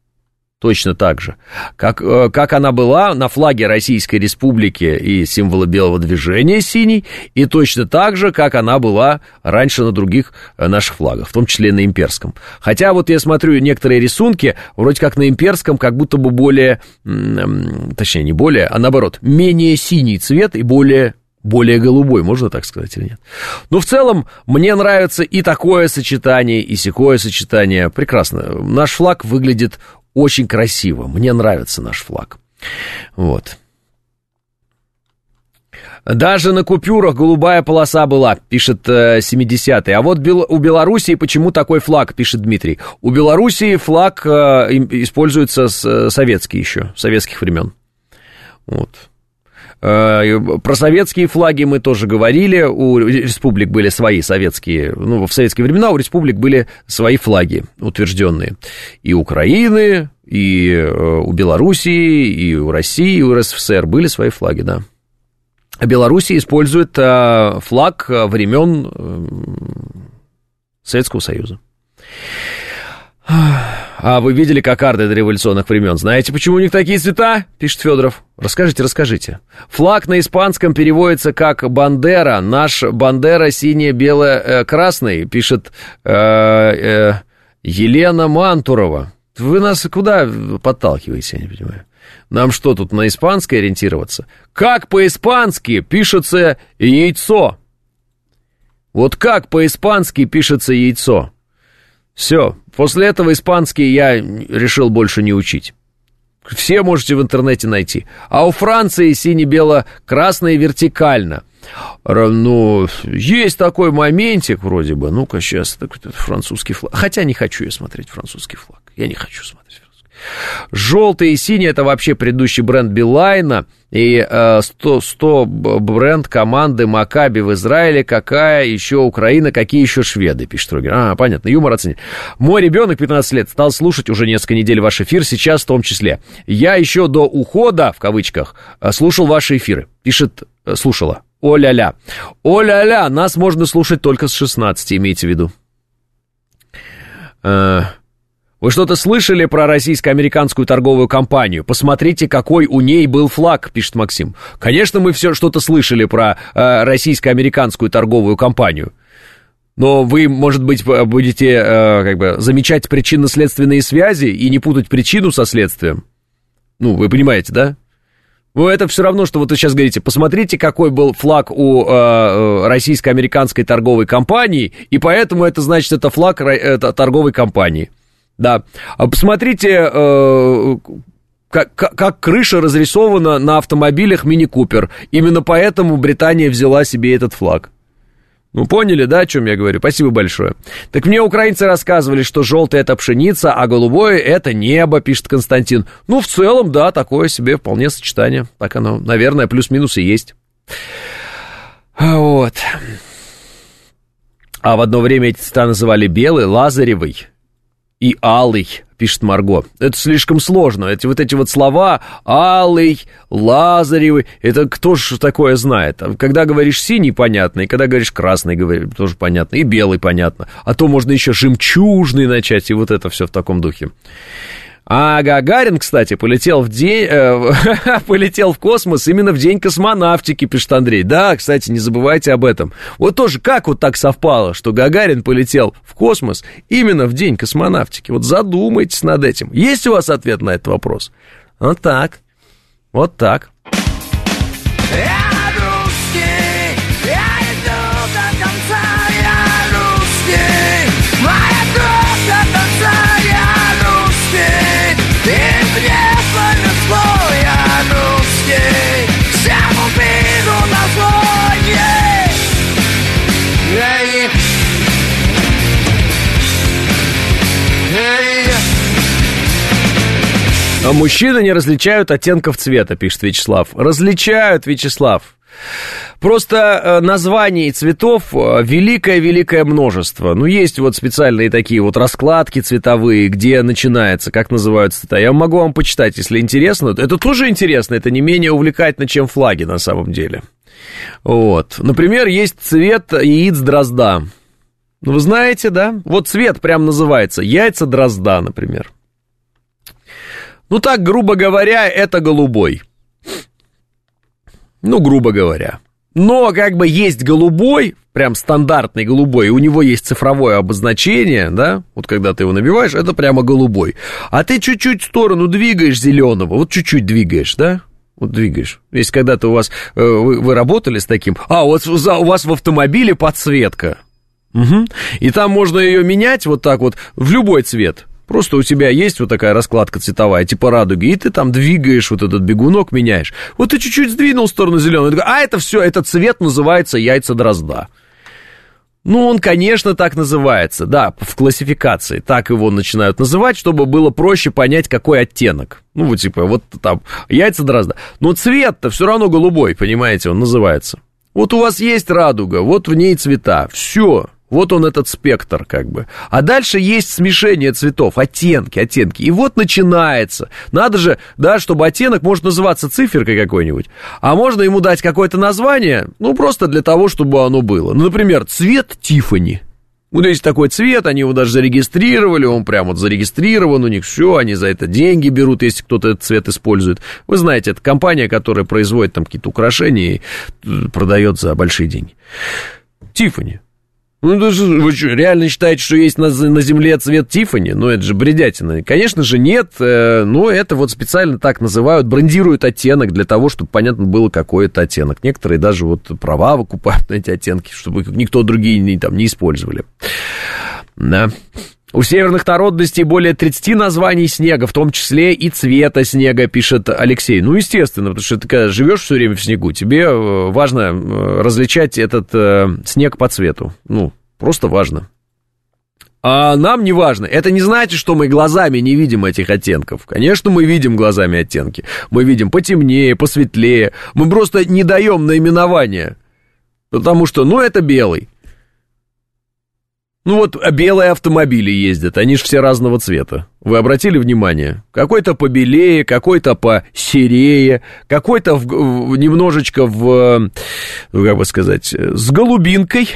как она была на флаге Российской Республики и символа белого движения синий, и точно так же, как она была раньше на других наших флагах, в том числе и на имперском. Хотя вот я смотрю некоторые рисунки, вроде как на имперском, как будто бы более, точнее не более, а наоборот, менее синий цвет и более голубой, можно так сказать или нет? Но в целом мне нравится и такое сочетание, и сякое сочетание. Прекрасно. Наш флаг выглядит очень красиво. Мне нравится наш флаг. Вот. Даже на купюрах голубая полоса была, пишет 70-й. А вот у Белоруссии почему такой флаг, пишет Дмитрий. У Белоруссии флаг используется советский еще, советских времен. Вот. Про советские флаги мы тоже говорили, у республик были свои советские, ну, в советские времена у республик были свои флаги утвержденные. И Украины, и у Белоруссии, и у России, и у РСФСР были свои флаги, да. А Белоруссия использует флаг времен Советского Союза. А вы видели кокарды до революционных времен? Знаете, почему у них такие цвета? Пишет Федоров. Расскажите. Флаг на испанском переводится как Бандера. Наш Бандера сине-бело-красный, пишет Елена Мантурова. Вы нас куда подталкиваете, я не понимаю. Нам что, тут на испанское ориентироваться? Как по-испански пишется яйцо? Вот как по-испански пишется яйцо? Все, после этого испанский я решил больше не учить. Все можете в интернете найти. А у Франции сине-бело-красное вертикально. Ну, есть такой моментик вроде бы. Ну-ка, сейчас французский флаг. Хотя не хочу я смотреть французский флаг. Я не хочу смотреть французский. Желтый и синий — это вообще предыдущий бренд Билайна. И 100 бренд команды Макаби в Израиле. Какая еще Украина, какие еще шведы, пишет Рогер. Понятно, юмор оценит. Мой ребенок 15 лет стал слушать уже несколько недель ваш эфир, сейчас в том числе. Я еще до ухода, в кавычках, слушал ваши эфиры. Пишет, слушала. О-ля-ля. О-ля-ля, нас можно слушать только с 16, имейте в виду. Вы что-то слышали про российско-американскую торговую компанию? Посмотрите, какой у ней был флаг, пишет Максим. Конечно, мы все что-то слышали про российско-американскую торговую компанию. Но вы, может быть, будете замечать причинно-следственные связи и не путать причину со следствием. Ну, вы понимаете, да? Ну, это все равно, что вот вы сейчас говорите, посмотрите, какой был флаг у российско-американской торговой компании, и поэтому это значит, это флаг торговой компании. Да. А посмотрите, как крыша разрисована на автомобилях Мини Купер. Именно поэтому Британия взяла себе этот флаг. Ну, поняли, да, о чем я говорю? Спасибо большое. Так мне украинцы рассказывали, что желтое — это пшеница, а голубое — это небо, пишет Константин. Ну, в целом, да, такое себе вполне сочетание. Так оно, наверное, плюс-минус и есть. Вот. А в одно время эти цвета называли белый, лазаревый и алый, пишет Марго. Это слишком сложно. Эти вот слова алый, лазаревый, это кто ж такое знает? Когда говоришь синий, понятно, и когда говоришь красный, тоже понятно, и белый, понятно. А то можно еще жемчужный начать, и вот это все в таком духе. А Гагарин, кстати, полетел в космос именно в день космонавтики, пишет Андрей. Да, кстати, не забывайте об этом. Вот тоже как вот так совпало, что Гагарин полетел в космос именно в день космонавтики? Вот задумайтесь над этим. Есть у вас ответ на этот вопрос? Вот так. Вот так. А мужчины не различают оттенков цвета, пишет Вячеслав. Различают, Вячеслав. Просто названий цветов великое-великое множество. Ну, есть вот специальные такие вот раскладки цветовые, где начинается, как называются цвета. Я могу вам почитать, если интересно. Это тоже интересно, это не менее увлекательно, чем флаги на самом деле. Вот. Например, есть цвет яиц дрозда. Ну, вы знаете, да? Вот цвет прям называется яйца дрозда, например. Ну, так, грубо говоря, это голубой. Ну, грубо говоря. Но, как бы, есть голубой, прям стандартный голубой, и у него есть цифровое обозначение, да? Вот когда ты его набиваешь, это прямо голубой. А ты чуть-чуть в сторону двигаешь зеленого, вот чуть-чуть двигаешь, да? Вот двигаешь. Если когда-то у вас, вы работали с таким, вот у вас в автомобиле подсветка. Угу. И там можно ее менять вот так вот в любой цвет. Просто у тебя есть вот такая раскладка цветовая, типа радуги, и ты там двигаешь вот этот бегунок, меняешь. Вот ты чуть-чуть сдвинул в сторону зеленого, это все, этот цвет называется яйца дрозда. Ну, он, конечно, так называется, да, в классификации. Так его начинают называть, чтобы было проще понять, какой оттенок. Ну, вот типа, вот там, яйца дрозда. Но цвет-то все равно голубой, понимаете, он называется. Вот у вас есть радуга, вот в ней цвета, все. Вот он, этот спектр, как бы. А дальше есть смешение цветов, оттенки. И вот начинается. Надо же, да, чтобы оттенок может называться циферкой какой-нибудь. А можно ему дать какое-то название, ну, просто для того, чтобы оно было. Ну, например, цвет Тиффани. Вот есть такой цвет, они его даже зарегистрировали, он прям вот зарегистрирован у них, все, они за это деньги берут, если кто-то этот цвет использует. Вы знаете, это компания, которая производит там какие-то украшения и продает за большие деньги. Тиффани. Ну, вы что, реально считаете, что есть на Земле цвет Тиффани? Ну, это же бредятина. Конечно же, нет, но это вот специально так называют, брендируют оттенок для того, чтобы понятно было, какой это оттенок. Некоторые даже вот права выкупают на эти оттенки, чтобы никто другие не использовали. Да. У северных народностей более 30 названий снега, в том числе и цвета снега, пишет Алексей. Ну, естественно, потому что ты когда живешь все время в снегу, тебе важно различать этот снег по цвету. Ну, просто важно. А нам не важно. Это не значит, что мы глазами не видим этих оттенков. Конечно, мы видим глазами оттенки. Мы видим потемнее, посветлее. Мы просто не даем наименования. Потому что, это белый. Белые автомобили ездят, они же все разного цвета. Вы обратили внимание? Какой-то побелее, какой-то посерее, какой-то немножечко с голубинкой.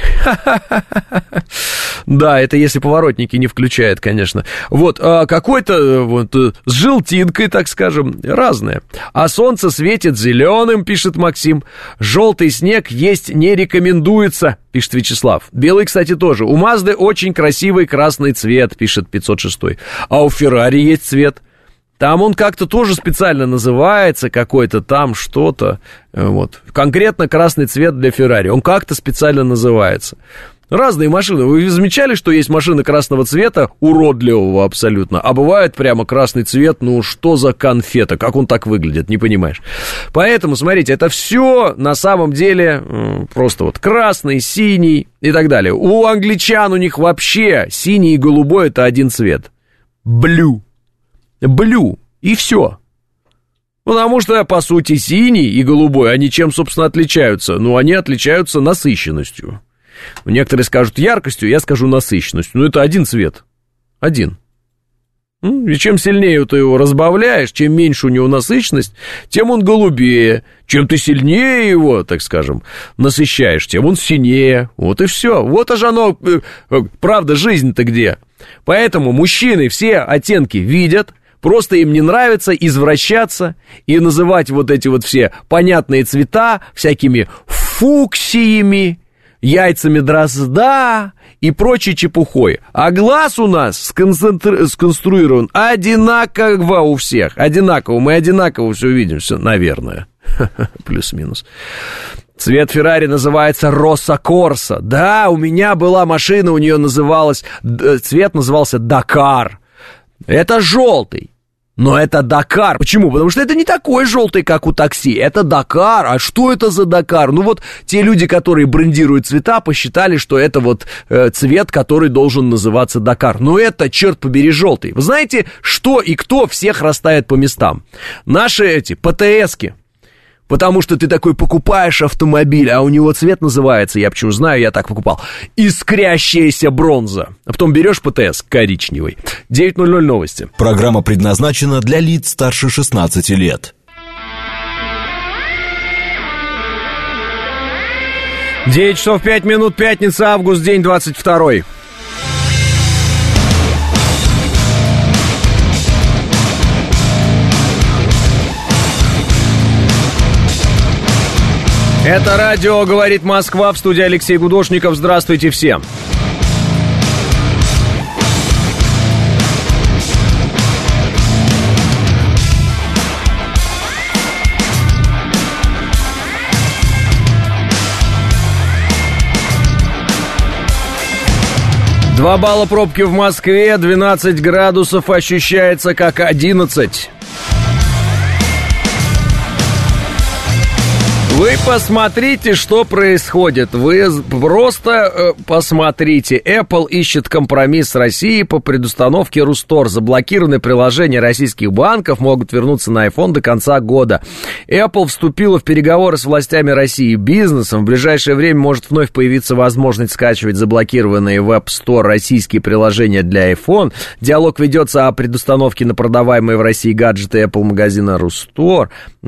Да, это если поворотники не включает, конечно. Какой-то с желтинкой, так скажем, разное. А солнце светит зеленым, пишет Максим. Желтый снег есть не рекомендуется, пишет Вячеслав. Белый, кстати, тоже. У Мазды очень красивый красный цвет, пишет 506. А у Феррари есть цвет. Там он как-то тоже специально называется, какой-то там что-то. Конкретно красный цвет для Феррари. Он как-то специально называется. Разные машины. Вы замечали, что есть машины красного цвета, уродливого абсолютно, а бывает прямо красный цвет, что за конфета, как он так выглядит, не понимаешь. Поэтому, смотрите, это все на самом деле просто красный, синий и так далее. У англичан у них вообще синий и голубой это один цвет. Blue, и все. Потому что, по сути, синий и голубой, они чем, собственно, отличаются? Они отличаются насыщенностью. Некоторые скажут яркостью, я скажу насыщенностью. Это один цвет. Один. И чем сильнее ты его разбавляешь, чем меньше у него насыщенность, тем он голубее. Чем ты сильнее его, так скажем, насыщаешь, тем он синее. Вот и все. Вот аж оно, правда, жизнь-то где. Поэтому мужчины все оттенки видят, просто им не нравится извращаться и называть эти все понятные цвета всякими фуксиями, яйцами дрозда и прочей чепухой. А глаз у нас сконструирован одинаково у всех. Одинаково. Мы одинаково все видим. Все, наверное. Плюс-минус. Цвет Феррари называется Росса Корса. Да, у меня была машина, у нее цвет назывался Дакар. Это желтый. Но это Дакар. Почему? Потому что это не такой желтый, как у такси. Это Дакар. А что это за Дакар? Те люди, которые брендируют цвета, посчитали, что это цвет, который должен называться Дакар. Но это, черт побери, желтый. Вы знаете, что и кто всех расставит по местам? Наши ПТСки. Потому что ты такой покупаешь автомобиль, а у него цвет называется, я почему знаю, я так покупал, искрящаяся бронза. А потом берешь ПТС коричневый. 9:00 новости. Программа предназначена для лиц старше 16 лет. 9 часов 5 минут, пятница, август, день 22. Это радио «Говорит Москва», в студии Алексей Гудошников. Здравствуйте всем. Два балла пробки в Москве, 12 градусов ощущается как 11. Вы посмотрите, что происходит. Вы просто посмотрите. Apple ищет компромисс с Россией по предустановке Рустор. Заблокированные приложения российских банков могут вернуться на iPhone до конца года. Apple вступила в переговоры с властями России и бизнесом. В ближайшее время может вновь появиться возможность скачивать заблокированные в App Store российские приложения для iPhone. Диалог ведется о предустановке на продаваемые в России гаджеты Apple магазина Рустор.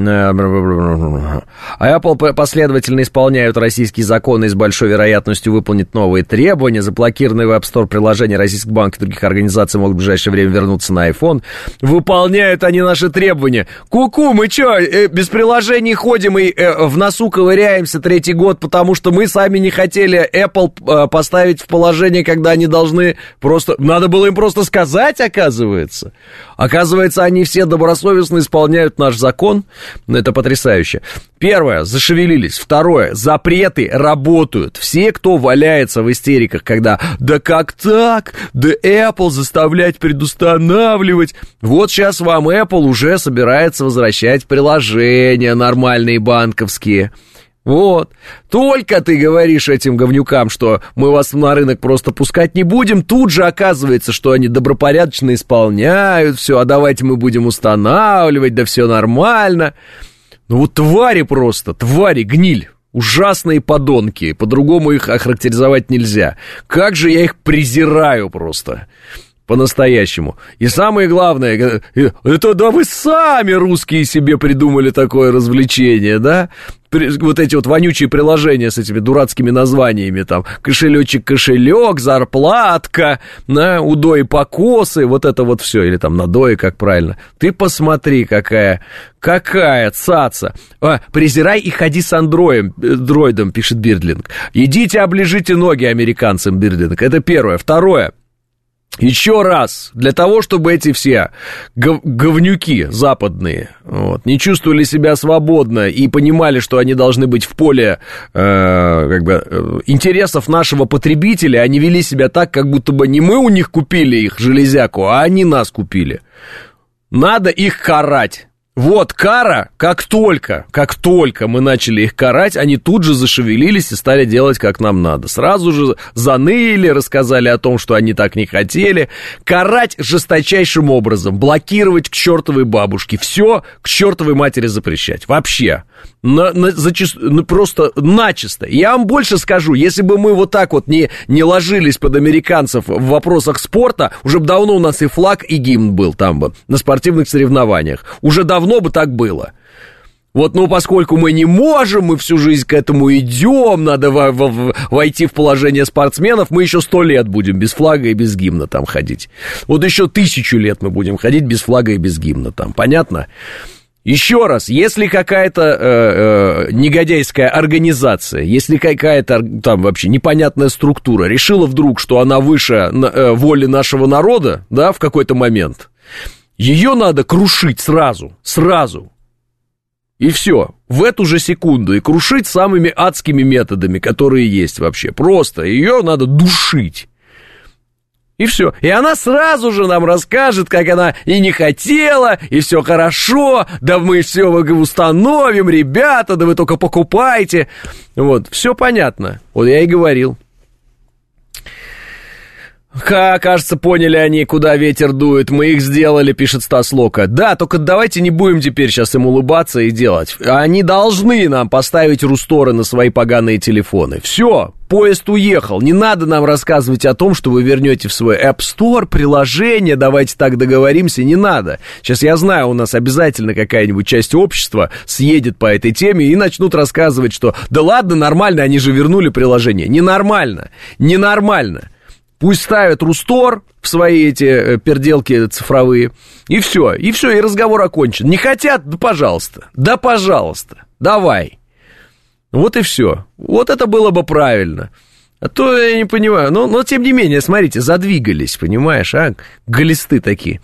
Apple последовательно исполняют российские законы и с большой вероятностью выполнит новые требования. Заблокированные в App Store приложения российских банков и других организаций могут в ближайшее время вернуться на iPhone. Выполняют они наши требования. Ку-ку, мы что, без приложений ходим и в носу ковыряемся третий год, потому что мы сами не хотели Apple поставить в положение, когда они должны просто... Надо было им просто сказать, оказывается. Оказывается, они все добросовестно исполняют наш закон. Это потрясающе. Первое, зашевелились. Второе, запреты работают. Все, кто валяется в истериках, когда «да как так? Да Apple заставлять предустанавливать». Вот сейчас вам Apple уже собирается возвращать приложения нормальные банковские. Вот. Только ты говоришь этим говнюкам, что мы вас на рынок просто пускать не будем, тут же оказывается, что они добропорядочно исполняют все, а давайте мы будем устанавливать, да все нормально. Ну вот твари просто, твари, гниль. Ужасные подонки, по-другому их охарактеризовать нельзя. Как же я их презираю просто. По-настоящему. И самое главное, это да вы сами, русские, себе придумали такое развлечение, да? Вот эти вот вонючие приложения с этими дурацкими названиями, там, кошелечек-кошелек, зарплатка, на удои покосы, вот это вот все, или там надои, как правильно. Ты посмотри, какая цаца. Презирай и ходи с дроидом, пишет Бирдлинг. Идите оближите ноги американцам, Бирдлинг, это первое. Второе. Еще раз, для того, чтобы эти все говнюки западные вот, не чувствовали себя свободно и понимали, что они должны быть в поле интересов нашего потребителя, они вели себя так, как будто бы не мы у них купили их железяку, а они нас купили. Надо их карать. Вот кара, как только мы начали их карать, они тут же зашевелились и стали делать, как нам надо. Сразу же заныли, рассказали о том, что они так не хотели. Карать жесточайшим образом, блокировать к чертовой бабушке. Все к чертовой матери запрещать. Вообще. Просто начисто. Я вам больше скажу, если бы мы вот так вот не ложились под американцев в вопросах спорта, уже бы давно у нас и флаг, и гимн был там бы, на спортивных соревнованиях. Уже давно бы так было. Вот, но поскольку мы не можем, мы всю жизнь к этому идем, надо войти в положение спортсменов, мы еще 100 лет будем без флага и без гимна там ходить. Вот еще 1000 лет мы будем ходить без флага и без гимна там, понятно? Еще раз, если какая-то негодяйская организация, если какая-то там вообще непонятная структура решила вдруг, что она выше воли нашего народа, да, в какой-то момент, ее надо крушить сразу. И все, в эту же секунду, и крушить самыми адскими методами, которые есть вообще. Просто ее надо душить. И все. И она сразу же нам расскажет, как она и не хотела, и все хорошо, да мы все установим, ребята, да вы только покупайте. Вот, все понятно. Вот я и говорил. Кажется, поняли они, куда ветер дует. Мы их сделали, пишет Стас Лока. Да, только давайте не будем теперь сейчас им улыбаться и делать. Они должны нам поставить русторы на свои поганые телефоны. Все, поезд уехал. Не надо нам рассказывать о том, что вы вернете в свой App Store приложение. Давайте так договоримся. Не надо. Сейчас я знаю, у нас обязательно какая-нибудь часть общества съедет по этой теме и начнут рассказывать, что да ладно, нормально, они же вернули приложение. Ненормально. Пусть ставят рустор в свои эти перделки цифровые, и все, и разговор окончен. Не хотят? Да пожалуйста, давай. Вот и все. Вот это было бы правильно. А то я не понимаю, но тем не менее, смотрите, задвигались, понимаешь, глисты такие.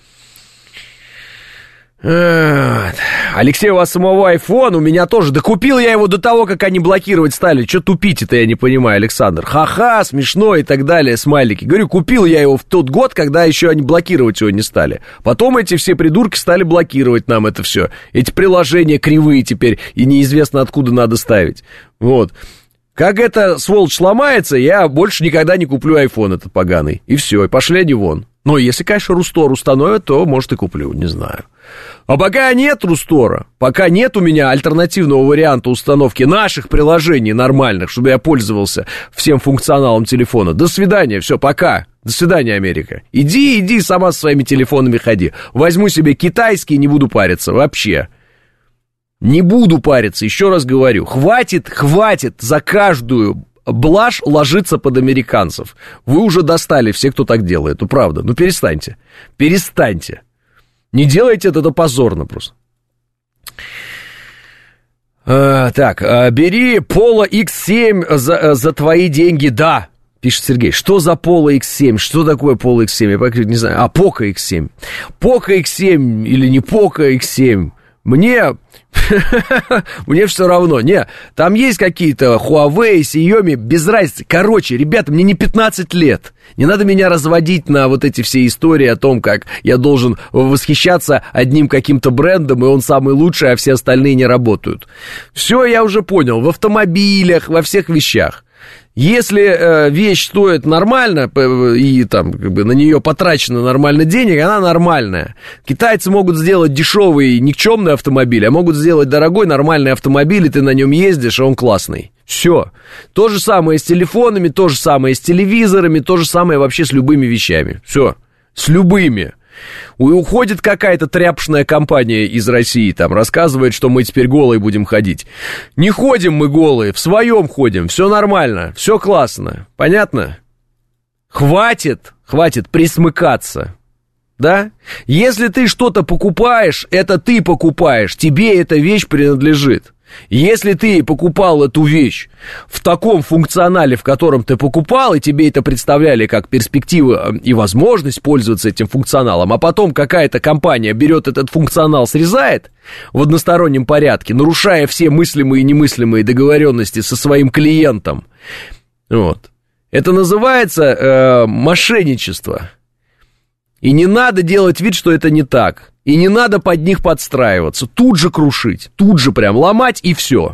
Алексей, у вас самого iPhone, у меня тоже. Да купил я его до того, как они блокировать стали. Че тупите-то, я не понимаю, Александр. Ха-ха, смешно и так далее, смайлики. Говорю, купил я его в тот год, когда еще они блокировать его не стали. Потом эти все придурки стали блокировать нам это все. Эти приложения кривые теперь, и неизвестно откуда надо ставить. Вот. Как эта сволочь сломается, я больше никогда не куплю iPhone этот поганый. И все, и пошли они вон. Но если, конечно, рустор установят, то, может, и куплю, не знаю. А пока нет рустора, пока нет у меня альтернативного варианта установки наших приложений нормальных, чтобы я пользовался всем функционалом телефона. До свидания, все, пока. До свидания, Америка. Иди сама со своими телефонами ходи. Возьму себе китайский, не буду париться вообще. Не буду париться, еще раз говорю. Хватит за каждую блажь ложиться под американцев. Вы уже достали все, кто так делает. Ну, правда, перестаньте. Не делайте это позорно просто. Так, бери Polo X7 за твои деньги, да, пишет Сергей. Что за Polo X7? Что такое Polo X7? Я пока не знаю. Poco X7. Poco X7 или не Poco X7? Мне Мне все равно. Не, там есть какие-то Huawei, Xiaomi, без разницы. Короче, ребята, мне не 15 лет. Не надо меня разводить на вот эти все истории о том, как я должен восхищаться одним каким-то брендом, и он самый лучший, а все остальные не работают. Все, я уже понял. В автомобилях, во всех вещах. Если вещь стоит нормально, и там как бы на нее потрачено нормально денег, она нормальная. Китайцы могут сделать дешевый, никчемный автомобиль, а могут сделать дорогой, нормальный автомобиль, и ты на нем ездишь, и он классный. Все. То же самое с телефонами, то же самое с телевизорами, то же самое вообще с любыми вещами. Все. С любыми. Уходит какая-то тряпочная компания из России, там рассказывает, что мы теперь голые будем ходить. Не ходим мы голые, в своем ходим, все нормально, все классно, понятно? Хватит присмыкаться, да? Если ты что-то покупаешь, это ты покупаешь, тебе эта вещь принадлежит. Если ты покупал эту вещь в таком функционале, в котором ты покупал, и тебе это представляли как перспективу и возможность пользоваться этим функционалом, а потом какая-то компания берет этот функционал, срезает в одностороннем порядке, нарушая все мыслимые и немыслимые договоренности со своим клиентом, вот, это называется мошенничество. И не надо делать вид, что это не так. И не надо под них подстраиваться. Тут же крушить, тут же прям ломать и все.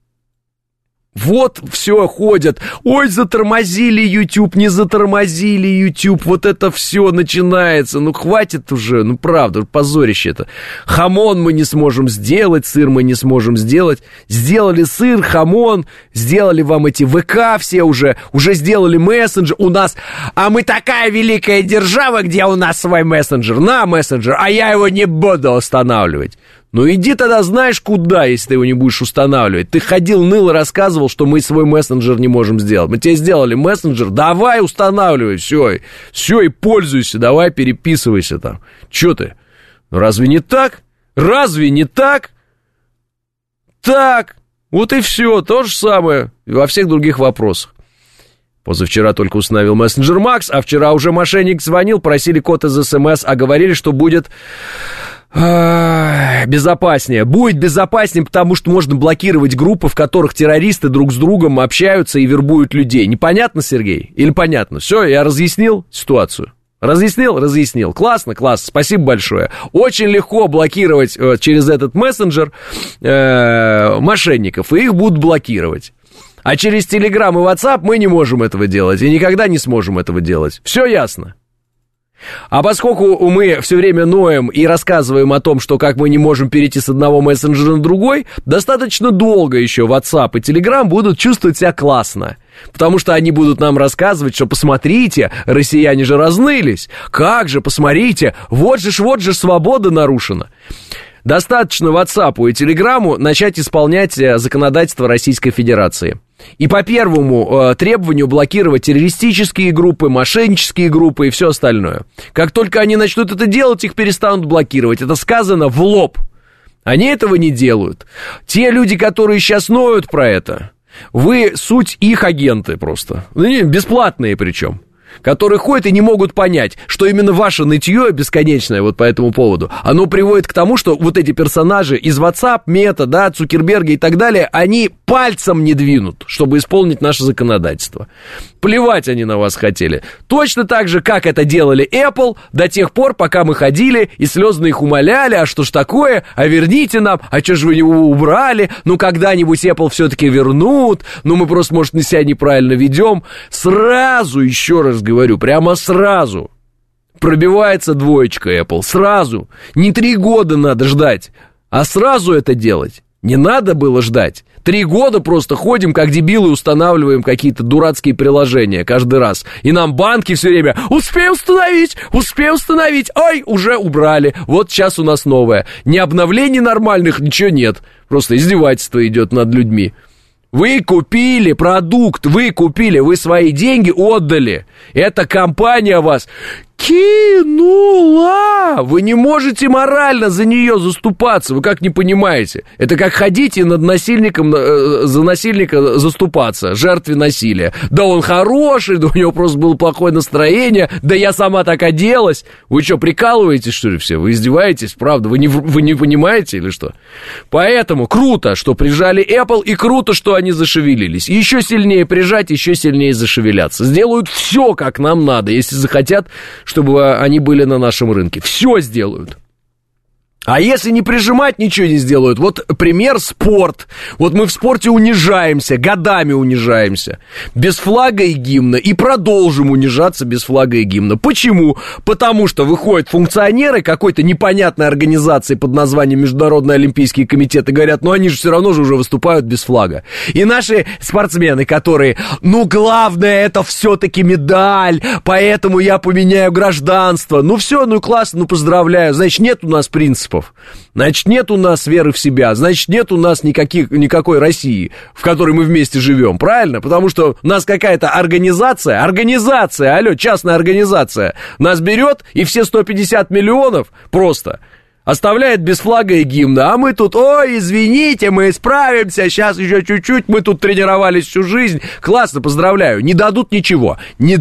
Вот все ходят. Ой, затормозили YouTube, не затормозили YouTube. Вот это все начинается. Ну, хватит уже, ну, правда, позорище это. Хамон мы не сможем сделать, сыр мы не сможем сделать. Сделали сыр, хамон, сделали вам эти ВК все уже сделали мессенджер. У нас, а мы такая великая держава, где у нас свой мессенджер. На мессенджер, а я его не буду устанавливать. Ну иди тогда знаешь куда, если ты его не будешь устанавливать. Ты ходил, ныл и рассказывал, что мы свой мессенджер не можем сделать. Мы тебе сделали мессенджер, давай устанавливай, все, и пользуйся, давай переписывайся там. Че ты? Ну разве не так? Разве не так? Так, вот и все, то же самое во всех других вопросах. Позавчера только установил мессенджер Макс, а вчера уже мошенник звонил, просили код из СМС, а говорили, что будет... безопаснее. Будет безопаснее, потому что можно блокировать группы, в которых террористы друг с другом общаются и вербуют людей. Непонятно, Сергей? Или понятно? Все, я разъяснил ситуацию. Разъяснил. Классно. Спасибо большое. Очень легко блокировать через этот мессенджер мошенников, и их будут блокировать. А через Telegram и WhatsApp мы не можем этого делать, и никогда не сможем этого делать. Все ясно. А поскольку мы все время ноем и рассказываем о том, что как мы не можем перейти с одного мессенджера на другой, достаточно долго еще WhatsApp и Telegram будут чувствовать себя классно. Потому что они будут нам рассказывать, что посмотрите, россияне же разнылись. Как же, посмотрите, вот же свобода нарушена. Достаточно WhatsApp и Telegram начать исполнять законодательство Российской Федерации. И по первому требованию блокировать террористические группы, мошеннические группы и все остальное. Как только они начнут это делать, их перестанут блокировать. Это сказано в лоб. Они этого не делают. Те люди, которые сейчас ноют про это, вы суть их агенты просто. Бесплатные причем. Которые ходят и не могут понять, что именно ваше нытье бесконечное вот по этому поводу, оно приводит к тому, что вот эти персонажи из WhatsApp, Мета, да, Цукерберга и так далее, они пальцем не двинут, чтобы исполнить наше законодательство. Плевать они на вас хотели. Точно так же, как это делали Apple до тех пор, пока мы ходили и слезно их умоляли, а что ж такое, а верните нам, а что же вы его убрали, ну когда-нибудь Apple все-таки вернут, ну мы просто, может, на себя неправильно ведем. Сразу, еще раз говорю, прямо сразу пробивается двоечка Apple, сразу. Не 3 года надо ждать, а сразу это делать. Не надо было ждать. 3 года просто ходим, как дебилы, устанавливаем какие-то дурацкие приложения каждый раз. И нам банки все время: успеем установить, ой, уже убрали. Вот сейчас у нас новое. Ни обновлений нормальных, ничего нет. Просто издевательство идет над людьми. Вы купили продукт, вы свои деньги отдали. Эта компания вас кинула. Да, вы не можете морально за нее заступаться, вы как не понимаете? Это как ходить и над насильником, за насильника заступаться, жертве насилия. Да он хороший, да у него просто было плохое настроение, да я сама так оделась. Вы что, прикалываетесь, что ли, все? Вы издеваетесь, правда? Вы не понимаете или что? Поэтому круто, что прижали Apple, и круто, что они зашевелились. Еще сильнее прижать, еще сильнее зашевеляться. Сделают все, как нам надо, если захотят, чтобы они были на нашем рынке. Все сделают. А если не прижимать, ничего не сделают. Вот пример — спорт. Вот мы в спорте унижаемся, годами унижаемся. Без флага и гимна. И продолжим унижаться без флага и гимна. Почему? Потому что выходят функционеры какой-то непонятной организации под названием Международный Олимпийский комитет и говорят, ну они же все равно же уже выступают без флага. И наши спортсмены, которые, ну главное это все-таки медаль, поэтому я поменяю гражданство. Ну все, ну классно, ну поздравляю. Значит, нет у нас принципов. Значит, нет у нас веры в себя, значит, нет у нас никакой России, в которой мы вместе живем, правильно? Потому что у нас какая-то организация, алло, частная организация, нас берет и все 150 миллионов просто оставляет без флага и гимна, а мы тут, ой, извините, мы справимся, сейчас еще чуть-чуть, мы тут тренировались всю жизнь, классно, поздравляю, не дадут ничего,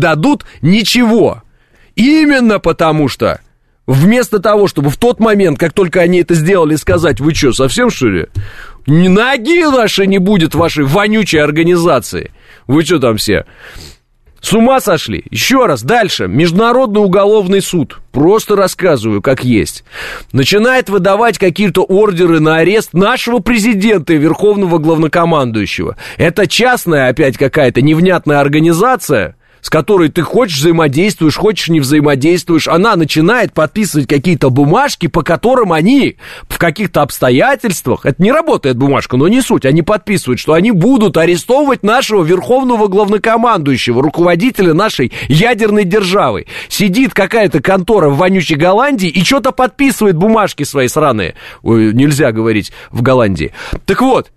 именно потому что вместо того, чтобы в тот момент, как только они это сделали, сказать, вы что, совсем что ли? Ни ноги нашей не будет вашей вонючей организации. Вы что там все? С ума сошли? Еще раз, дальше. Международный уголовный суд. Просто рассказываю, как есть. Начинает выдавать какие-то ордеры на арест нашего президента и верховного главнокомандующего. Это частная опять какая-то невнятная организация, с которой ты хочешь взаимодействуешь, хочешь не взаимодействуешь, она начинает подписывать какие-то бумажки, по которым они в каких-то обстоятельствах, это не работает бумажка, но не суть, они подписывают, что они будут арестовывать нашего верховного главнокомандующего, руководителя нашей ядерной державы. Сидит какая-то контора в вонючей Голландии и что-то подписывает бумажки свои сраные. Ой, нельзя говорить в Голландии. Так вот,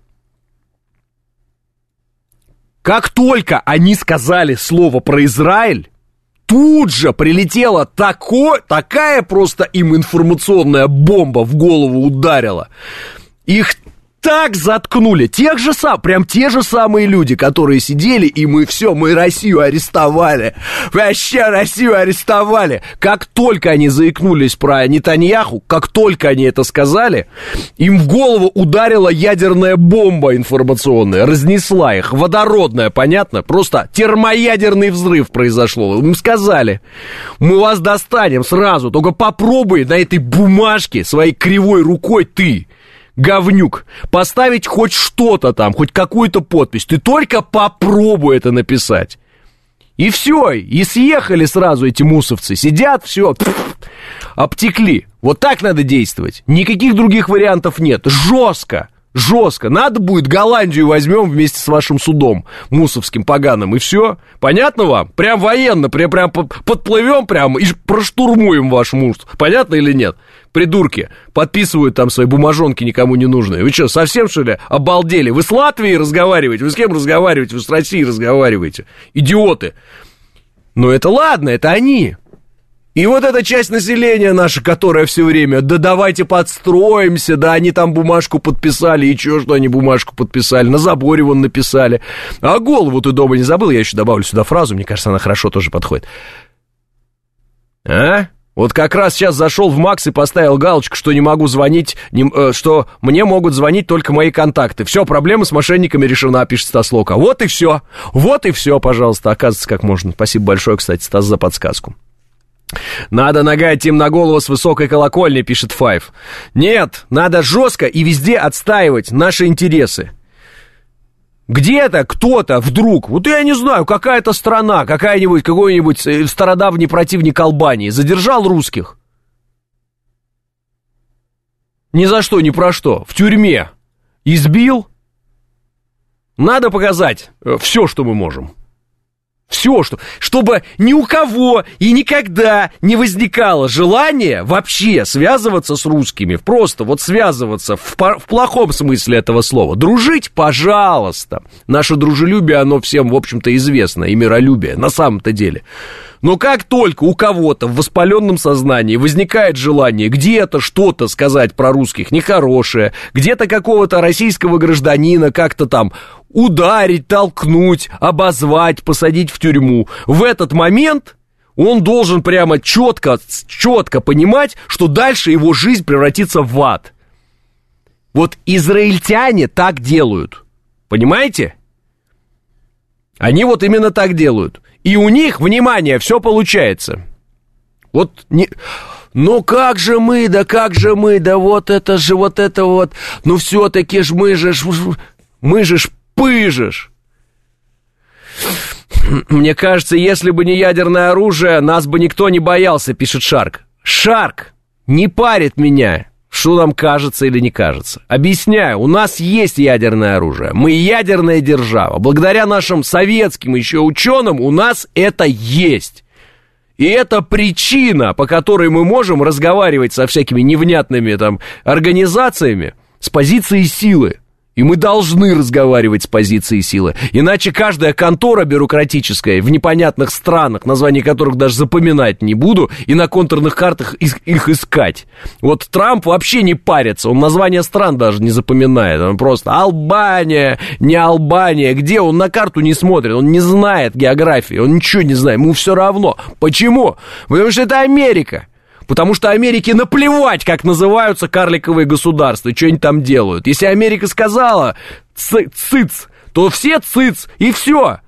как только они сказали слово про Израиль, тут же прилетела такая просто им информационная бомба в голову ударила. Их так заткнули, те же самые люди, которые сидели, и мы Россию арестовали. Вообще Россию арестовали. Как только они заикнулись про Нетаньяху, как только они это сказали, им в голову ударила ядерная бомба информационная, разнесла их, водородная, понятно? Просто термоядерный взрыв произошел. Им сказали, мы вас достанем сразу, только попробуй на этой бумажке своей кривой рукой ты, говнюк, поставить хоть что-то там, хоть какую-то подпись. Ты только попробуй это написать. И все, и съехали сразу эти мусовцы. Сидят, все, обтекли. Вот так надо действовать. Никаких других вариантов нет. Жестко. Надо будет, Голландию возьмем вместе с вашим судом мусовским поганым, и все. Понятно вам? Прям военно, прям подплывем прям и проштурмуем ваш муж. Понятно или нет? Придурки подписывают там свои бумажонки никому не нужные. Вы что, совсем что ли обалдели? Вы с Латвией разговариваете? Вы с кем разговариваете? Вы с Россией разговариваете? Идиоты. Но это ладно, это они. И вот эта часть населения наша, которая все время, да давайте подстроимся, да они там бумажку подписали, и чё, что они бумажку подписали, на заборе вон написали. А голову ты дома не забыл? Я еще добавлю сюда фразу, мне кажется, она хорошо тоже подходит. Вот как раз сейчас зашел в Макс и поставил галочку, что не могу звонить, что мне могут звонить только мои контакты. Все, проблема с мошенниками решена, пишет Стас Лока. Вот и все, пожалуйста, оказывается, как можно. Спасибо большое, кстати, Стас, за подсказку. Надо нагадить им на голову с высокой колокольни, пишет Файв. Нет, надо жестко и везде отстаивать наши интересы. Где-то кто-то вдруг, вот я не знаю, какая-то страна, какой-нибудь стародавний противник Албании задержал русских. Ни за что, ни про что. В тюрьме избил. Надо показать все, что мы можем. Все, чтобы ни у кого и никогда не возникало желания вообще связываться с русскими, просто вот связываться в плохом смысле этого слова. Дружить, пожалуйста. Наше дружелюбие, оно всем, в общем-то, известно, и миролюбие, на самом-то деле. Но как только у кого-то в воспаленном сознании возникает желание где-то что-то сказать про русских нехорошее, где-то какого-то российского гражданина как-то там ударить, толкнуть, обозвать, посадить в тюрьму, в этот момент он должен прямо четко понимать, что дальше его жизнь превратится в ад. Вот израильтяне так делают, понимаете? Они вот именно так делают. И у них, внимание, все получается. Вот не... Ну как же мы, да вот это же, ну все-таки ж мы же пыжишь. Мне кажется, если бы не ядерное оружие, нас бы никто не боялся, пишет Шарк. Шарк, не парит меня, что нам кажется или не кажется. Объясняю, у нас есть ядерное оружие. Мы ядерная держава. Благодаря нашим советским еще ученым у нас это есть. И это причина, по которой мы можем разговаривать со всякими невнятными там организациями с позиции силы. И мы должны разговаривать с позиции силы. Иначе каждая контора бюрократическая в непонятных странах, названия которых даже запоминать не буду, и на контурных картах их искать. Вот Трамп вообще не парится, он названия стран даже не запоминает. Он просто Албания, не Албания. Где? Он на карту не смотрит, он не знает географии, он ничего не знает, ему все равно. Почему? Потому что это Америка. Потому что Америке наплевать, как называются карликовые государства, что они там делают. Если Америка сказала цыц, то все цыц, и все.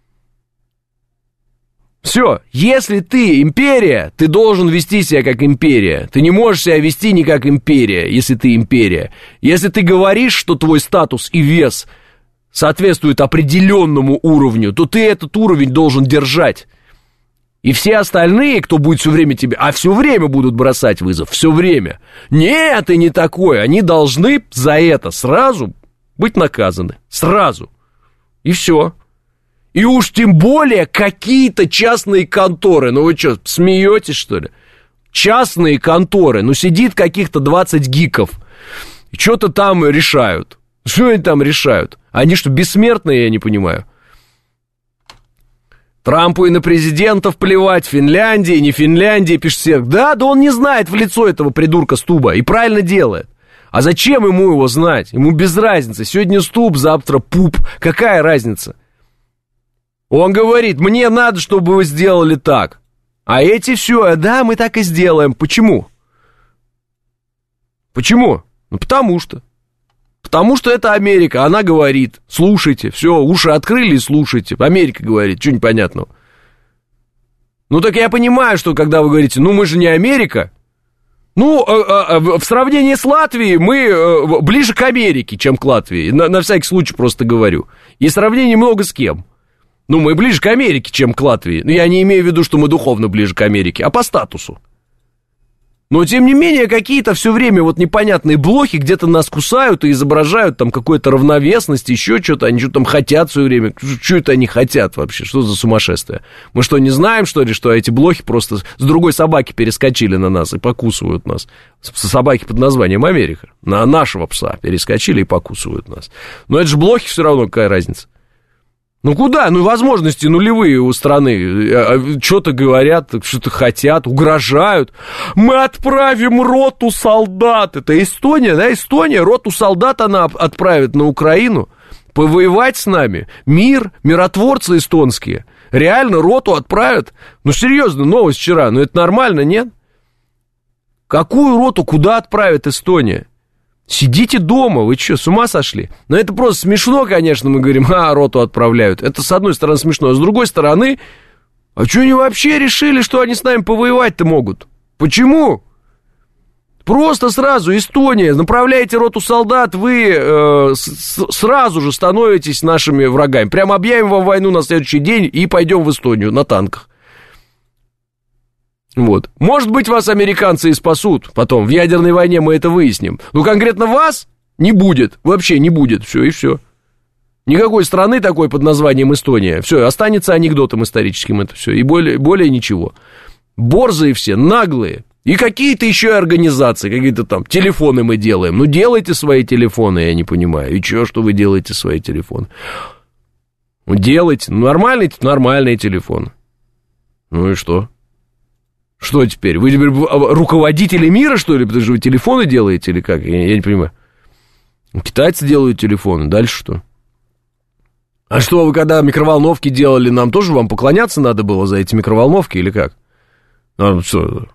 Все. Если ты империя, ты должен вести себя как империя. Ты не можешь себя вести не как империя, если ты империя. Если ты говоришь, что твой статус и вес соответствуют определенному уровню, то ты этот уровень должен держать. И все остальные, кто будет все время тебе, все время будут бросать вызов, все время. Нет, ты не такой. Они должны за это сразу быть наказаны. Сразу. И все. И уж тем более какие-то частные конторы. Ну вы что, смеетесь, что ли? Частные конторы. Ну сидит каких-то 20 гиков. И что-то там решают. Что они там решают? Они что, бессмертные, я не понимаю. Трампу и на президентов плевать, Финляндии, не Финляндии, пишет Серг. Да он не знает в лицо этого придурка Стуба и правильно делает. А зачем ему его знать? Ему без разницы. Сегодня Стуб, завтра Пуп. Какая разница? Он говорит, мне надо, чтобы вы сделали так. А эти все, да, мы так и сделаем. Почему? Почему? Ну, потому что. Потому что это Америка, она говорит, слушайте, все, уши открыли и слушайте. Америка говорит, что непонятного. Ну, так я понимаю, что когда вы говорите, ну, мы же не Америка. Ну, в сравнении с Латвией мы ближе к Америке, чем к Латвии. На всякий случай просто говорю. И сравнений много с кем. Ну, мы ближе к Америке, чем к Латвии. Но я не имею в виду, что мы духовно ближе к Америке, а по статусу. Но, тем не менее, какие-то все время вот непонятные блохи где-то нас кусают и изображают там какую-то равновесность, еще что-то, они что-то там хотят все время. Что это они хотят вообще? Что за сумасшествие? Мы что, не знаем, что ли, что эти блохи просто с другой собаки перескочили на нас и покусывают нас? Собаки под названием Америка. На нашего пса перескочили и покусывают нас. Но это же блохи все равно, какая разница? Ну куда? Ну возможности нулевые у страны. Что-то говорят, что-то хотят, угрожают. Мы отправим роту солдат. Это Эстония, да? Эстония, роту солдат она отправит на Украину. Повоевать с нами. Мир, миротворцы эстонские. Реально роту отправят. Ну серьезно, новость вчера. Ну это нормально, нет? Какую роту куда отправит Эстония? Сидите дома, вы что, с ума сошли? Но это просто смешно, конечно, мы говорим, роту отправляют. Это с одной стороны смешно, а с другой стороны, а что они вообще решили, что они с нами повоевать-то могут? Почему? Просто сразу, Эстония, направляете роту солдат, вы сразу же становитесь нашими врагами. Прямо объявим вам войну на следующий день и пойдем в Эстонию на танках. Вот. Может быть, вас американцы и спасут потом. В ядерной войне мы это выясним. Но конкретно вас не будет. Вообще не будет. Все и все. Никакой страны такой под названием Эстония. Все, останется анекдотом историческим это все. И более ничего. Борзые все, наглые. И какие-то еще организации, какие-то там телефоны мы делаем. Ну, делайте свои телефоны, я не понимаю. И что вы делаете свои телефоны? Ну, делайте. Нормальные телефоны. Ну и что? Что теперь? Вы теперь руководители мира, что ли? Потому что вы телефоны делаете или как? Я не понимаю. Китайцы делают телефоны, дальше что? А что, вы когда микроволновки делали, нам тоже вам поклоняться надо было за эти микроволновки или как? А что?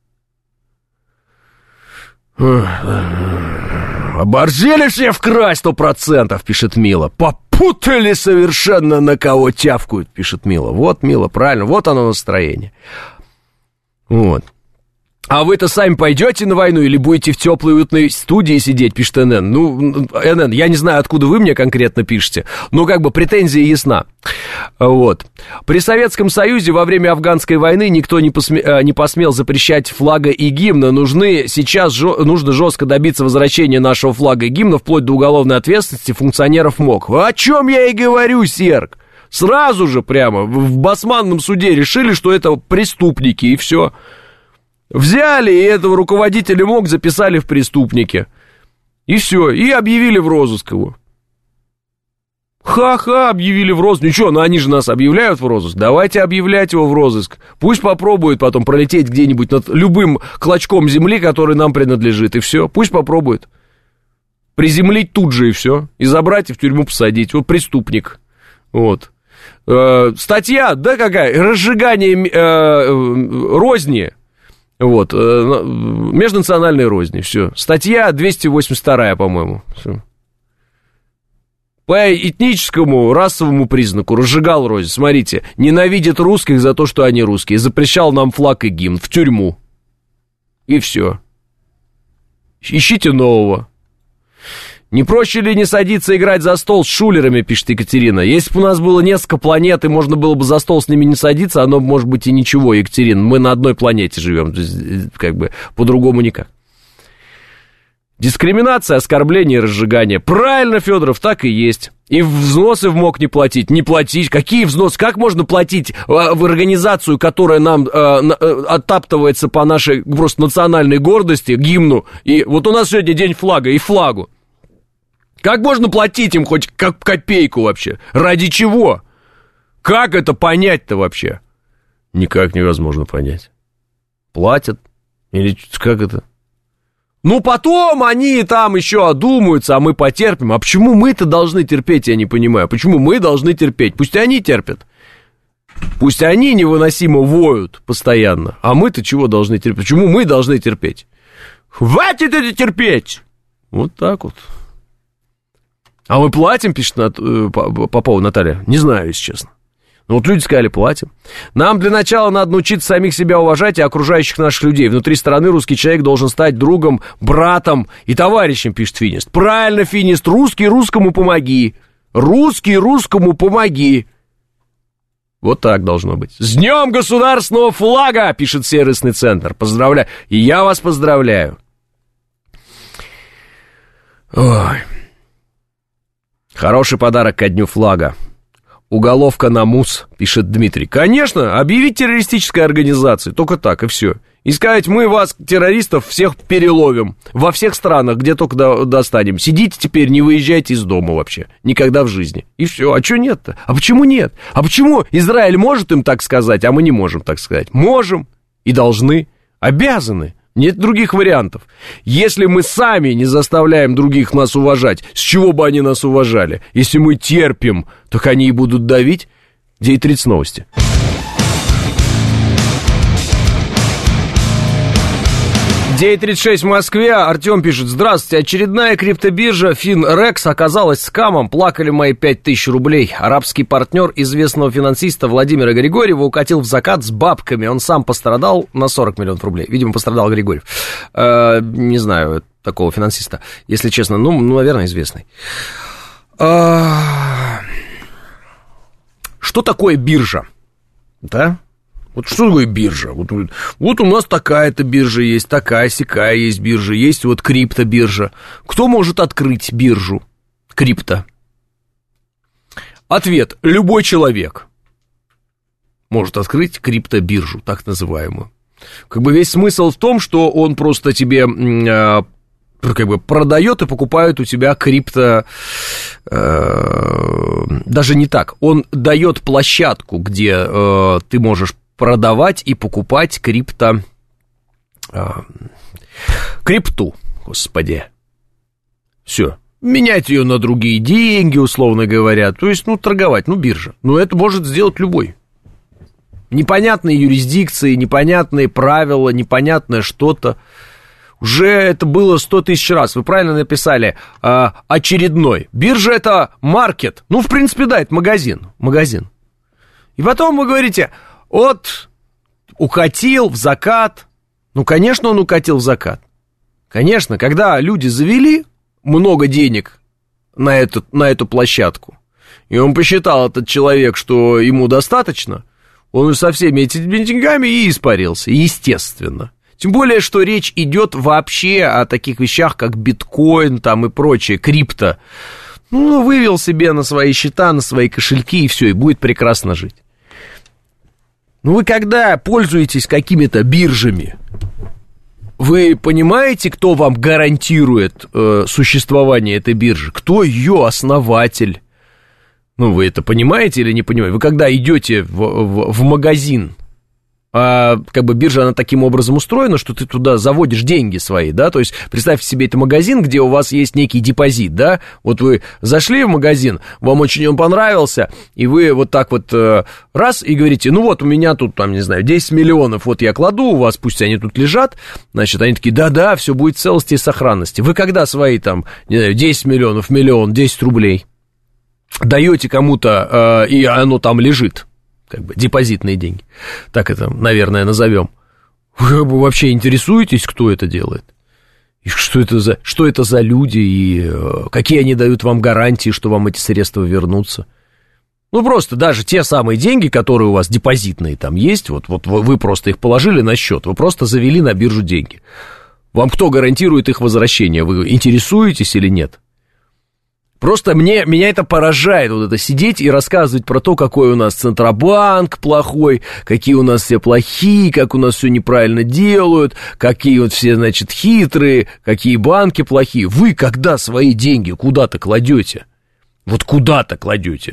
Оборзели все в край 100%, пишет Мила. Попутали совершенно, на кого тявкают, пишет Мила. Вот, Мила, правильно, вот оно настроение. Вот. А вы-то сами пойдете на войну или будете в теплой уютной студии сидеть, пишет НН? Ну, НН, я не знаю, откуда вы мне конкретно пишете, но как бы претензия ясна. Вот. При Советском Союзе во время афганской войны никто не посмел запрещать флага и гимна. Нужно жестко добиться возвращения нашего флага и гимна вплоть до уголовной ответственности функционеров МОК. О чем я и говорю, Серг. Сразу же прямо в басманном суде решили, что это преступники, и все. Взяли и этого руководителя МОК записали в преступники. И все, и объявили в розыск его. Ха-ха, объявили в розыск. Ну что, ну они же нас объявляют в розыск. Давайте объявлять его в розыск. Пусть попробует потом пролететь где-нибудь над любым клочком земли, который нам принадлежит, и все. Пусть попробует. Приземлить тут же, и все. И забрать, и в тюрьму посадить. Вот преступник. Вот. Статья, да какая? Разжигание розни. Вот, межнациональной розни, все. Статья 282, по-моему. Все. По этническому, расовому признаку разжигал рознь. Смотрите, ненавидит русских за то, что они русские. Запрещал нам флаг и гимн в тюрьму. И все. Ищите нового. Не проще ли не садиться играть за стол с шулерами, пишет Екатерина. Если бы у нас было несколько планет, и можно было бы за стол с ними не садиться, оно, может быть, и ничего, Екатерина. Мы на одной планете живем, как бы по-другому никак. Дискриминация, оскорбление, разжигание. Правильно, Федоров, так и есть. И взносы в МОК не платить. Не платить. Какие взносы? Как можно платить в организацию, которая нам оттаптывается по нашей просто национальной гордости, гимну? И вот у нас сегодня день флага и флагу. Как можно платить им хоть копейку вообще? Ради чего? Как это понять-то вообще? Никак невозможно понять. Платят? Или как это? Ну, потом они там еще одумаются, а мы потерпим. А почему мы-то должны терпеть, я не понимаю. Почему мы должны терпеть? Пусть они терпят. Пусть они невыносимо воют постоянно. А мы-то чего должны терпеть? Почему мы должны терпеть? Хватит это терпеть! Вот так вот. А мы платим, пишет Попова Наталья? Не знаю, если честно. Ну вот люди сказали, платим. Нам для начала надо научиться самих себя уважать и окружающих наших людей. Внутри страны русский человек должен стать другом, братом и товарищем, пишет Финист. Правильно, Финист, русский русскому помоги. Русский русскому помоги. Вот так должно быть. С Днем Государственного флага, пишет сервисный центр. Поздравляю. И я вас поздравляю. Ой. Хороший подарок ко Дню флага. Уголовка на МУС, пишет Дмитрий. Конечно, объявить террористической организацией, только так и все. И сказать, мы вас, террористов, всех переловим во всех странах, где только достанем. Сидите теперь, не выезжайте из дома вообще, никогда в жизни. И все, а что нет-то? А почему нет? А почему Израиль может им так сказать, а мы не можем так сказать? Можем и должны, обязаны. Нет других вариантов. Если мы сами не заставляем других нас уважать, с чего бы они нас уважали? Если мы терпим, так они и будут давить. 9:30 новости. «9:36 в Москве». Артем пишет. Здравствуйте. Очередная криптобиржа FinRex оказалась скамом. Плакали мои 5000 рублей. Арабский партнер известного финансиста Владимира Григорьева укатил в закат с бабками. Он сам пострадал на 40 миллионов рублей. Видимо, пострадал Григорьев. Не знаю такого финансиста. Если честно, ну наверное, известный. Что такое биржа? Да? Вот что такое биржа? Вот у нас такая-то биржа есть, такая-сякая есть биржа, есть вот криптобиржа. Кто может открыть биржу крипто? Ответ. Любой человек может открыть криптобиржу, так называемую. Как бы весь смысл в том, что он просто тебе как бы продает и покупает у тебя крипто... Даже не так. Он дает площадку, где ты можешь продавать и покупать крипту, господи. Все. Менять ее на другие деньги, условно говоря. То есть, торговать, биржа. Это может сделать любой. Непонятные юрисдикции, непонятные правила, непонятное что-то. Уже это было 100 тысяч раз. Вы правильно написали очередной. Биржа — это маркет. В принципе, да, это магазин. И потом вы говорите, укатил в закат. Конечно, он укатил в закат. Конечно, когда люди завели много денег на эту площадку, и он посчитал, этот человек, что ему достаточно, он со всеми этими деньгами и испарился, естественно. Тем более, что речь идет вообще о таких вещах, как биткоин там и прочее, крипто. Вывел себе на свои счета, на свои кошельки, и все, и будет прекрасно жить. Вы когда пользуетесь какими-то биржами, вы понимаете, кто вам гарантирует существование этой биржи? Кто ее основатель? Вы это понимаете или не понимаете? Вы когда идете в магазин, биржа, она таким образом устроена, что ты туда заводишь деньги свои, да, то есть представьте себе, это магазин, где у вас есть некий депозит, да, вы зашли в магазин, вам очень он понравился, и вы вот так раз, и говорите, у меня тут, 10 миллионов, я кладу у вас, пусть они тут лежат, значит, они такие, да, все будет в целости и сохранности. Вы когда свои, 10 миллионов, миллион, 10 рублей даете кому-то, и оно там лежит, депозитные деньги, так это, наверное, назовем. Вы вообще интересуетесь, кто это делает? И что это за люди, и какие они дают вам гарантии, что вам эти средства вернутся? Просто даже те самые деньги, которые у вас депозитные там есть, вы просто их положили на счет, вы просто завели на биржу деньги. Вам кто гарантирует их возвращение? Вы интересуетесь или нет? Просто меня это поражает, это сидеть и рассказывать про то, какой у нас Центробанк плохой, какие у нас все плохие, как у нас все неправильно делают, какие все, хитрые, какие банки плохие. Вы когда свои деньги куда-то кладете? Куда-то кладете?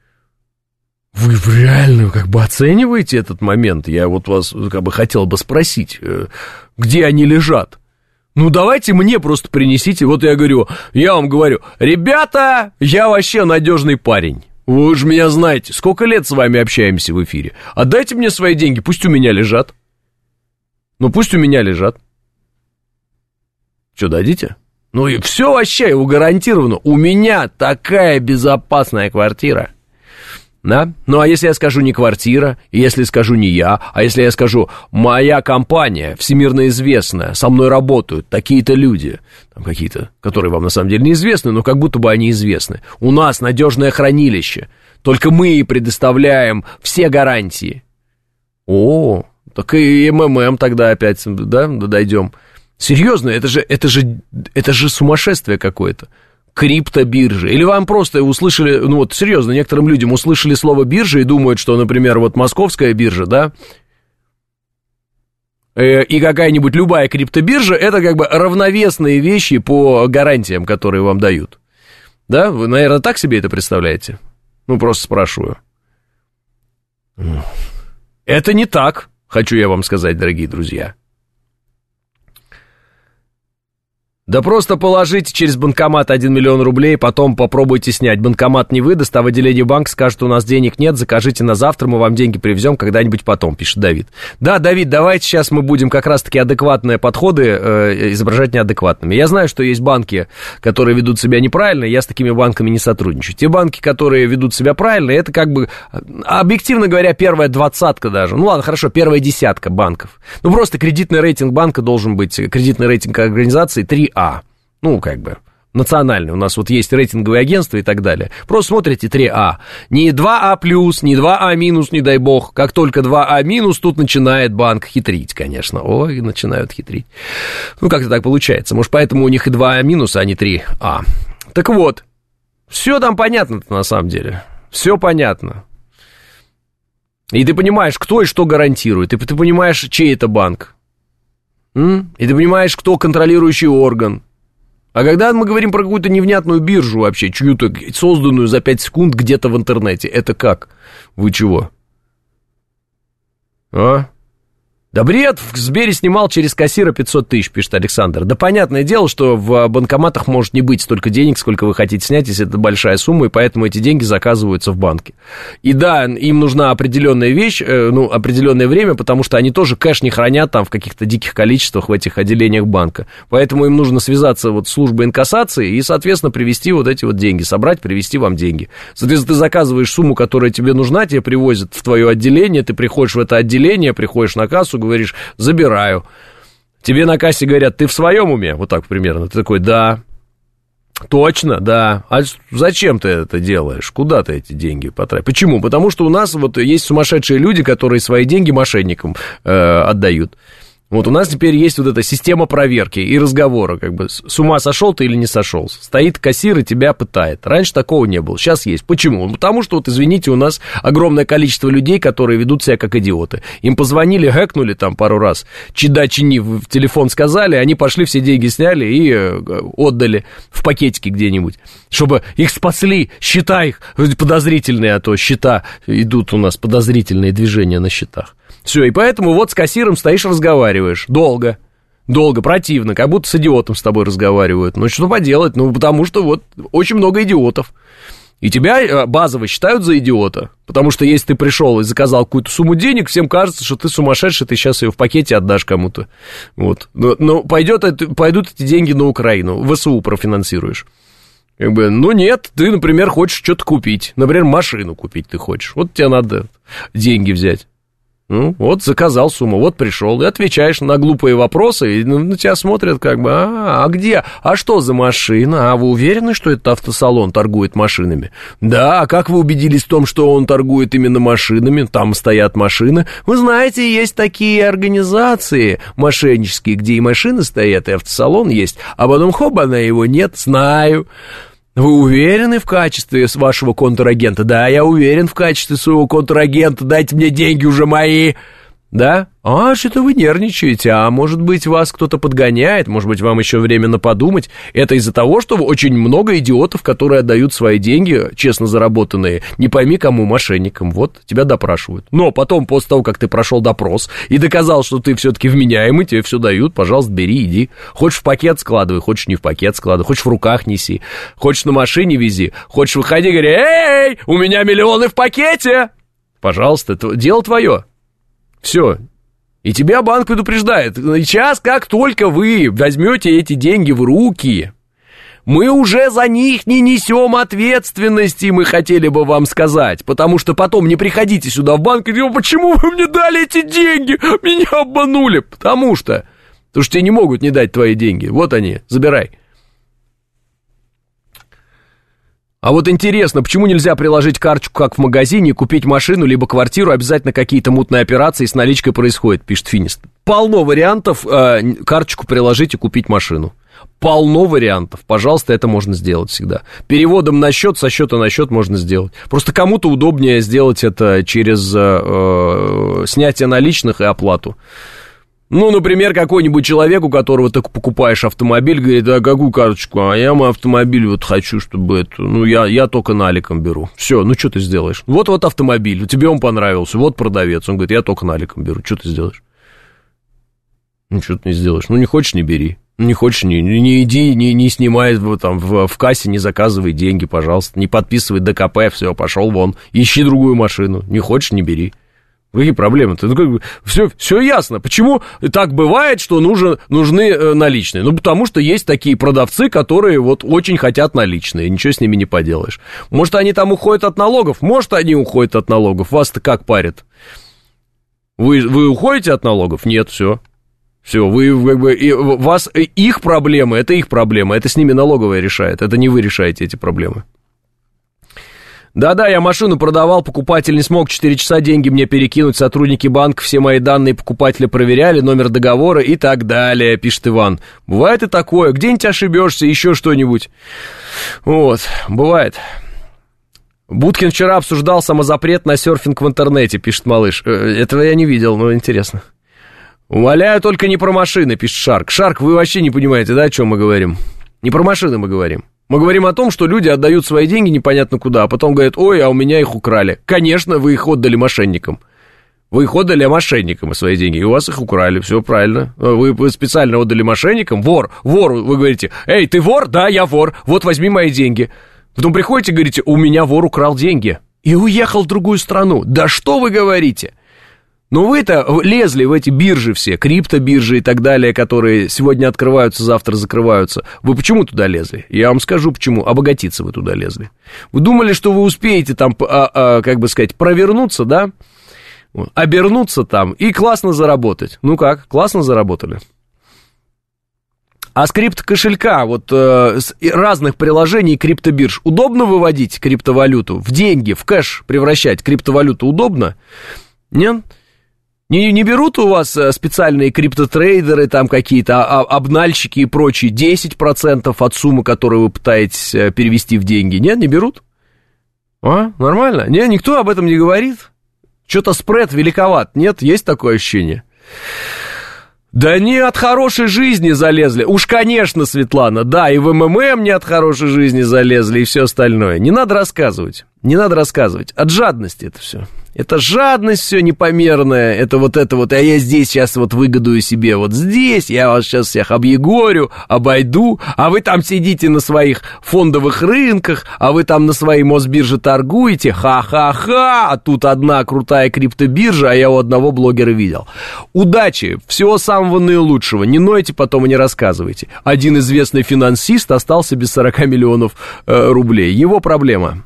Вы реально оцениваете этот момент? Я вас хотел бы спросить, где они лежат? Давайте мне просто принесите, я вам говорю, ребята, я вообще надежный парень, вы же меня знаете, сколько лет с вами общаемся в эфире, отдайте мне свои деньги, пусть у меня лежат, пусть у меня лежат, что, дадите? И все вообще, его гарантированно, у меня такая безопасная квартира. Да? А если я скажу не квартира, и если скажу не я, а если я скажу моя компания, всемирно известная, со мной работают такие-то люди, какие-то, которые вам на самом деле неизвестны, но как будто бы они известны. У нас надежное хранилище, только мы предоставляем все гарантии. Так и МММ тогда опять, да, дойдем. Серьезно, это же сумасшествие какое-то. Криптобиржи. Или вам просто услышали, серьезно, некоторым людям услышали слово биржа и думают, что, например, московская биржа, да, и какая-нибудь любая криптобиржа, это равновесные вещи по гарантиям, которые вам дают. Да, вы, наверное, так себе это представляете? Просто спрашиваю. Это не так, хочу я вам сказать, дорогие друзья. Да просто положите через банкомат 1 миллион рублей, потом попробуйте снять. Банкомат не выдаст, а в отделении банка скажут, у нас денег нет, закажите на завтра, мы вам деньги привезем когда-нибудь потом, пишет Давид. Да, Давид, давайте сейчас мы будем как раз-таки адекватные подходы изображать неадекватными. Я знаю, что есть банки, которые ведут себя неправильно, я с такими банками не сотрудничаю. Те банки, которые ведут себя правильно, это объективно говоря, первая двадцатка даже. Ладно, хорошо, первая десятка банков. Просто кредитный рейтинг банка должен быть, кредитный рейтинг организации 3А. Национальный. У нас есть рейтинговые агентства и так далее. Просто смотрите 3А. Не 2А+, не 2А-, не дай бог. Как только 2А-, тут начинает банк хитрить, конечно. Начинают хитрить. Как-то так получается. Может, поэтому у них и 2А-, а не 3А. Так вот, все там понятно-то на самом деле. Все понятно. И ты понимаешь, кто и что гарантирует. И ты понимаешь, чей это банк. И ты понимаешь, кто контролирующий орган. А когда мы говорим про какую-то невнятную биржу вообще, чью-то созданную за 5 секунд где-то в интернете, это как? Вы чего? А? Да бред, в Сбере снимал через кассира 500 тысяч, пишет Александр. Да понятное дело, что в банкоматах может не быть столько денег, сколько вы хотите снять, если это большая сумма, и поэтому эти деньги заказываются в банке. И да, им нужна определенная вещь, определенное время, потому что они тоже кэш не хранят там в каких-то диких количествах в этих отделениях банка. Поэтому им нужно связаться вот с службой инкассации и, соответственно, привезти вот эти вот деньги, собрать, привезти вам деньги. Соответственно, ты заказываешь сумму, которая тебе нужна, тебе привозят в твое отделение, ты приходишь в это отделение, приходишь на кассу, говоришь, забираю. Тебе на кассе говорят, ты в своем уме? Вот так примерно. Ты такой, да. Точно, да. А зачем ты это делаешь? Куда ты эти деньги потратишь? Почему? Потому что у нас вот есть сумасшедшие люди, которые свои деньги мошенникам отдают. Вот у нас теперь есть вот эта система проверки и разговора, как бы, с ума сошел ты или не сошел. Стоит кассир и тебя пытает. Раньше такого не было, сейчас есть. Почему? Потому что, вот, извините, у нас огромное количество людей, которые ведут себя как идиоты. Им позвонили, хэкнули там пару раз, чини в телефон сказали, они пошли, все деньги сняли и отдали в пакетике где-нибудь, чтобы их спасли, счета их подозрительные, а то счета идут у нас, подозрительные движения на счетах. Все, и поэтому вот с кассиром стоишь, разговариваешь. Долго, противно, как будто с идиотом с тобой разговаривают. Ну, что поделать? Ну, потому что вот очень много идиотов. И тебя базово считают за идиота. Потому что если ты пришел и заказал какую-то сумму денег, всем кажется, что ты сумасшедший, ты сейчас ее в пакете отдашь кому-то. Вот. Но пойдут эти деньги на Украину, ВСУ профинансируешь. Как бы, ну нет, ты, например, хочешь что-то купить. Например, машину купить ты хочешь. Вот тебе надо деньги взять. Ну, вот заказал сумму, вот пришел, и отвечаешь на глупые вопросы, и на тебя смотрят как бы, а где, а что за машина, а вы уверены, что этот автосалон торгует машинами? Да, а как вы убедились в том, что он торгует именно машинами, там стоят машины? Вы знаете, есть такие организации мошеннические, где и машины стоят, и автосалон есть, а потом хоба-на его нет, знаю. Вы уверены в качестве вашего контрагента? Да, я уверен в качестве своего контрагента. Дайте мне деньги уже мои. Да? А, что-то вы нервничаете. А может быть, вас кто-то подгоняет? Может быть, вам еще временно подумать? Это из-за того, что очень много идиотов, которые отдают свои деньги, честно заработанные, не пойми кому, мошенникам. Вот, тебя допрашивают. Но потом, после того, как ты прошел допрос и доказал, что ты все-таки вменяемый, тебе все дают, пожалуйста, бери, иди. Хочешь в пакет складывай, хочешь не в пакет складывай, хочешь в руках неси, хочешь на машине вези, хочешь выходи, говори, эй, у меня миллионы в пакете. Пожалуйста, это дело твое. Все. И тебя банк предупреждает. Сейчас, как только вы возьмете эти деньги в руки, мы уже за них не несем ответственности, мы хотели бы вам сказать. Потому что потом не приходите сюда в банк и говорите, почему вы мне дали эти деньги? Меня обманули. Потому что тебе не могут не дать твои деньги. Вот они, забирай. А вот интересно, почему нельзя приложить карточку, как в магазине, и купить машину, либо квартиру, обязательно какие-то мутные операции с наличкой происходят, пишет Финист. Полно вариантов карточку приложить и купить машину. Полно вариантов. Пожалуйста, это можно сделать всегда. Переводом на счет, со счета на счет можно сделать. Просто кому-то удобнее сделать это через снятие наличных и оплату. Ну, например, какой-нибудь человек, у которого ты покупаешь автомобиль, говорит, а какую карточку? А я мой автомобиль вот хочу, чтобы это... Ну, я только наликом беру. Все, ну, что ты сделаешь? Вот автомобиль, тебе он понравился, вот продавец. Он говорит, я только наликом беру. Что ты сделаешь? Ну, что ты не сделаешь? Ну, не хочешь, не бери. Не хочешь, не иди, не снимай там в кассе, не заказывай деньги, пожалуйста. Не подписывай ДКП, все, пошел вон. Ищи другую машину. Не хочешь, не бери. Какие проблемы-то? Ну, как бы, все ясно. Почему так бывает, что нужны наличные? Ну, потому что есть такие продавцы, которые вот очень хотят наличные, ничего с ними не поделаешь. Может, они там уходят от налогов? Может, они уходят от налогов. Вас-то как парят? Вы уходите от налогов? Нет, все. Все, вы как бы... их проблемы, это их проблемы. Это с ними налоговая решает. Это не вы решаете эти проблемы. Да-да, я машину продавал, покупатель не смог 4 часа деньги мне перекинуть, сотрудники банка все мои данные покупателя проверяли, номер договора и так далее, пишет Иван. Бывает и такое, где-нибудь ошибешься, еще что-нибудь. Вот, бывает. Будкин вчера обсуждал самозапрет на серфинг в интернете, пишет малыш. Этого я не видел, но интересно. Умоляю, только не про машины, пишет Шарк. Шарк, вы вообще не понимаете, да, о чем мы говорим? Не про машины мы говорим. Мы говорим о том, что люди отдают свои деньги непонятно куда, а потом говорят, ой, а у меня их украли. Конечно, вы их отдали мошенникам. Вы их отдали мошенникам, свои деньги, и у вас их украли, все правильно. Вы специально отдали мошенникам, вор, вы говорите, эй, ты вор? Да, я вор, вот возьми мои деньги. Потом приходите и говорите, у меня вор украл деньги и уехал в другую страну. Да что вы говорите? Ну вы-то лезли в эти биржи все, криптобиржи и так далее, которые сегодня открываются, завтра закрываются. Вы почему туда лезли? Я вам скажу почему. Обогатиться вы туда лезли. Вы думали, что вы успеете там, как бы сказать, провернуться, да? Обернуться там и классно заработать. Ну как, классно заработали. А с криптокошелька, вот с разных приложений криптобирж, удобно выводить криптовалюту в деньги, в кэш превращать криптовалюту удобно? Нет? Не берут у вас специальные криптотрейдеры, там какие-то обнальщики и прочие 10% от суммы, которую вы пытаетесь перевести в деньги? Нет, не берут? Нормально? Нет, никто об этом не говорит? Что-то спред великоват, нет? Есть такое ощущение? Да не от хорошей жизни залезли. Уж, конечно, Светлана, да, и в МММ не от хорошей жизни залезли, и все остальное. Не надо рассказывать, От жадности это все. Это жадность все непомерная, это вот, а я здесь сейчас вот выгодую себе, вот здесь, я вас сейчас всех объегорю, обойду, а вы там сидите на своих фондовых рынках, а вы там на своей Мосбирже торгуете, ха-ха-ха, а тут одна крутая криптобиржа, а я у одного блогера видел. Удачи, всего самого наилучшего, не нойте потом и не рассказывайте. Один известный финансист остался без 40 миллионов рублей, его проблема.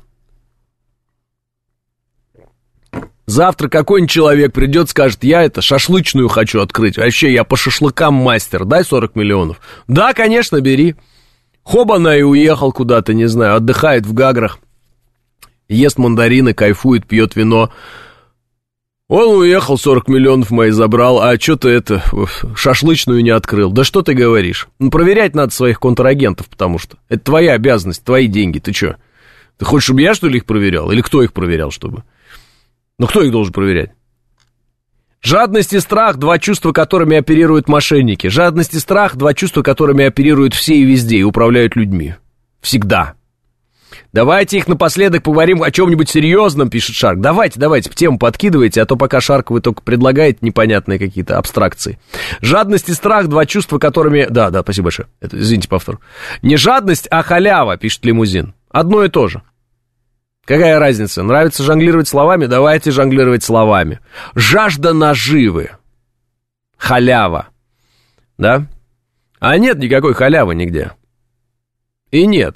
Завтра какой-нибудь человек придет, скажет, я шашлычную хочу открыть, вообще я по шашлыкам мастер, дай 40 миллионов. Да, конечно, бери. Хобана и уехал куда-то, не знаю, отдыхает в Гаграх, ест мандарины, кайфует, пьет вино. Он уехал, 40 миллионов мои забрал, а что ты шашлычную не открыл? Да что ты говоришь? Ну, проверять надо своих контрагентов, потому что это твоя обязанность, твои деньги, ты что? Ты хочешь, чтобы я, что ли, их проверял? Или кто их проверял, чтобы? Ну, кто их должен проверять? Жадность и страх – два чувства, которыми оперируют мошенники. Жадность и страх – два чувства, которыми оперируют все и везде и управляют людьми. Всегда. Давайте их напоследок поговорим о чем-нибудь серьезном, пишет Шарк. Давайте, в тему подкидывайте, а то пока Шарк вы только предлагаете непонятные какие-то абстракции. Жадность и страх – два чувства, которыми... Да, спасибо большое. Извините, повтор. Не жадность, а халява, пишет Лимузин. Одно и то же. Какая разница? Нравится жонглировать словами? Давайте жонглировать словами. Жажда наживы. Халява. Да? А нет никакой халявы нигде. И нет.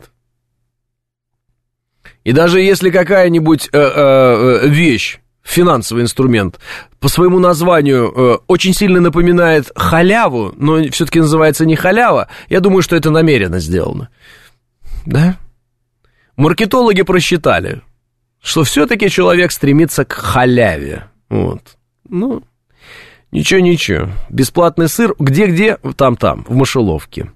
И даже если какая-нибудь вещь, финансовый инструмент, по своему названию очень сильно напоминает халяву, но все-таки называется не халява, я думаю, что это намеренно сделано. Да? Маркетологи просчитали, что все-таки человек стремится к халяве. Вот. Ну, ничего. Бесплатный сыр где-где? Там, в мышеловке.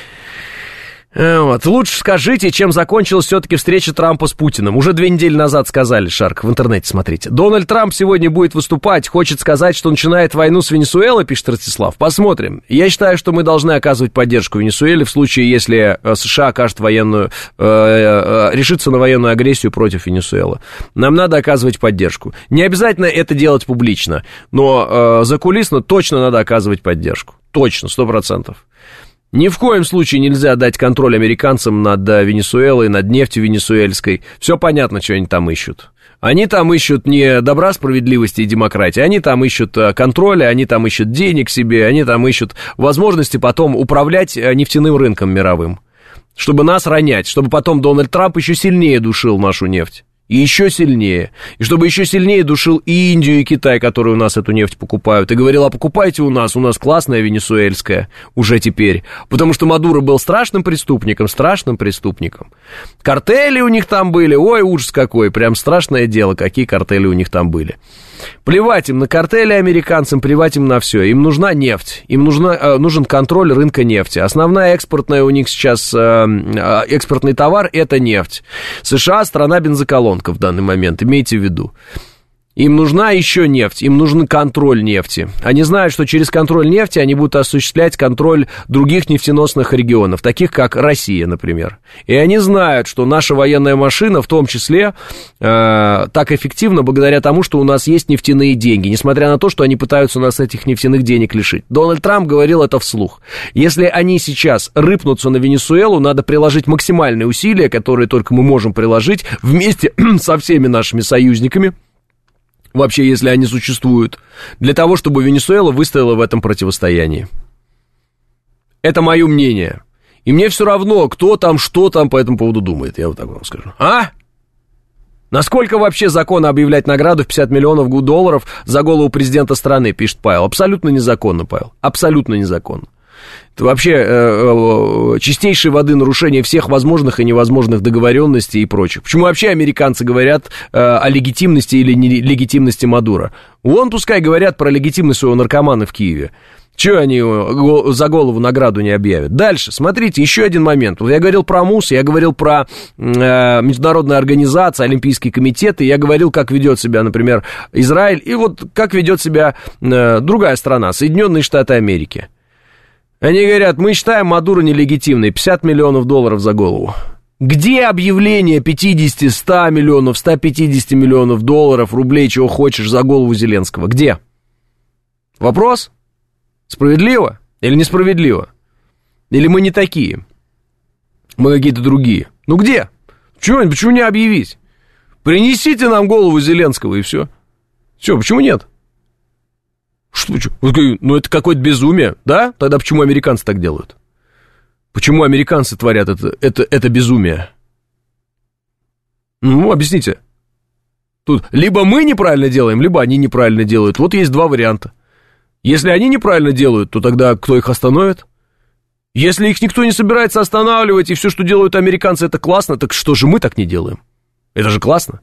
Вот. Лучше скажите, чем закончилась все-таки встреча Трампа с Путиным. Уже 2 недели назад сказали, Шарк, в интернете смотрите. Дональд Трамп сегодня будет выступать, хочет сказать, что начинает войну с Венесуэлой, пишет Ростислав. Посмотрим. Я считаю, что мы должны оказывать поддержку Венесуэле в случае, если США окажет решится на военную агрессию против Венесуэлы. Нам надо оказывать поддержку. Не обязательно это делать публично, но закулисно точно надо оказывать поддержку. Точно, 100%. Ни в коем случае нельзя дать контроль американцам над Венесуэлой, над нефтью венесуэльской. Все понятно, что они там ищут. Они там ищут не добра, справедливости и демократии, они там ищут контроля, они там ищут денег себе, они там ищут возможности потом управлять нефтяным рынком мировым. Чтобы нас ронять, чтобы потом Дональд Трамп еще сильнее душил нашу нефть. И еще сильнее. И чтобы еще сильнее душил и Индию, и Китай, которые у нас эту нефть покупают. И говорил, а покупайте у нас классная венесуэльская уже теперь. Потому что Мадуро был страшным преступником. Картели у них там были, ой, ужас какой, прям страшное дело, какие картели у них там были. Плевать им на картели американцам, плевать им на все. Им нужна нефть, им нужен контроль рынка нефти. Основная экспортная у них сейчас, экспортный товар – это нефть. США – страна бензоколонка в данный момент, имейте в виду. Им нужна еще нефть, им нужен контроль нефти. Они знают, что через контроль нефти они будут осуществлять контроль других нефтеносных регионов, таких как Россия, например. И они знают, что наша военная машина, в том числе, так эффективна благодаря тому, что у нас есть нефтяные деньги, несмотря на то, что они пытаются нас этих нефтяных денег лишить. Дональд Трамп говорил это вслух. Если они сейчас рыпнутся на Венесуэлу, надо приложить максимальные усилия, которые только мы можем приложить, вместе со всеми нашими союзниками, вообще, если они существуют, для того, чтобы Венесуэла выстояла в этом противостоянии. Это мое мнение. И мне все равно, кто там, что там по этому поводу думает, я вот так вам скажу. А? Насколько вообще законно объявлять награду в $50 миллионов за голову президента страны, пишет Павел. Абсолютно незаконно, Павел. Абсолютно незаконно. Это вообще чистейшей воды нарушение всех возможных и невозможных договоренностей и прочих. Почему вообще американцы говорят о легитимности или нелегитимности Мадуро? Вон пускай говорят про легитимность своего наркомана в Киеве. Чего они за голову награду не объявят? Дальше, смотрите, еще один момент. Вот я говорил про МУС, я говорил про международные организации, Олимпийские комитеты, я говорил, как ведет себя, например, Израиль, и вот как ведет себя другая страна, Соединенные Штаты Америки. Они говорят, мы считаем Мадуро нелегитимной, $50 миллионов за голову. Где объявление 50, 100 миллионов, 150 миллионов долларов, рублей, чего хочешь за голову Зеленского? Где? Вопрос? Справедливо или несправедливо? Или мы не такие? Мы какие-то другие. Ну где? Почему не объявить? Принесите нам голову Зеленского и все. Все, почему нет? Что? Ну, это какое-то безумие, да? Тогда почему американцы так делают? Почему американцы творят это безумие? Ну, объясните. Тут либо мы неправильно делаем, либо они неправильно делают. Вот есть два варианта. Если они неправильно делают, то тогда кто их остановит? Если их никто не собирается останавливать, и все, что делают американцы, это классно, так что же мы так не делаем? Это же классно.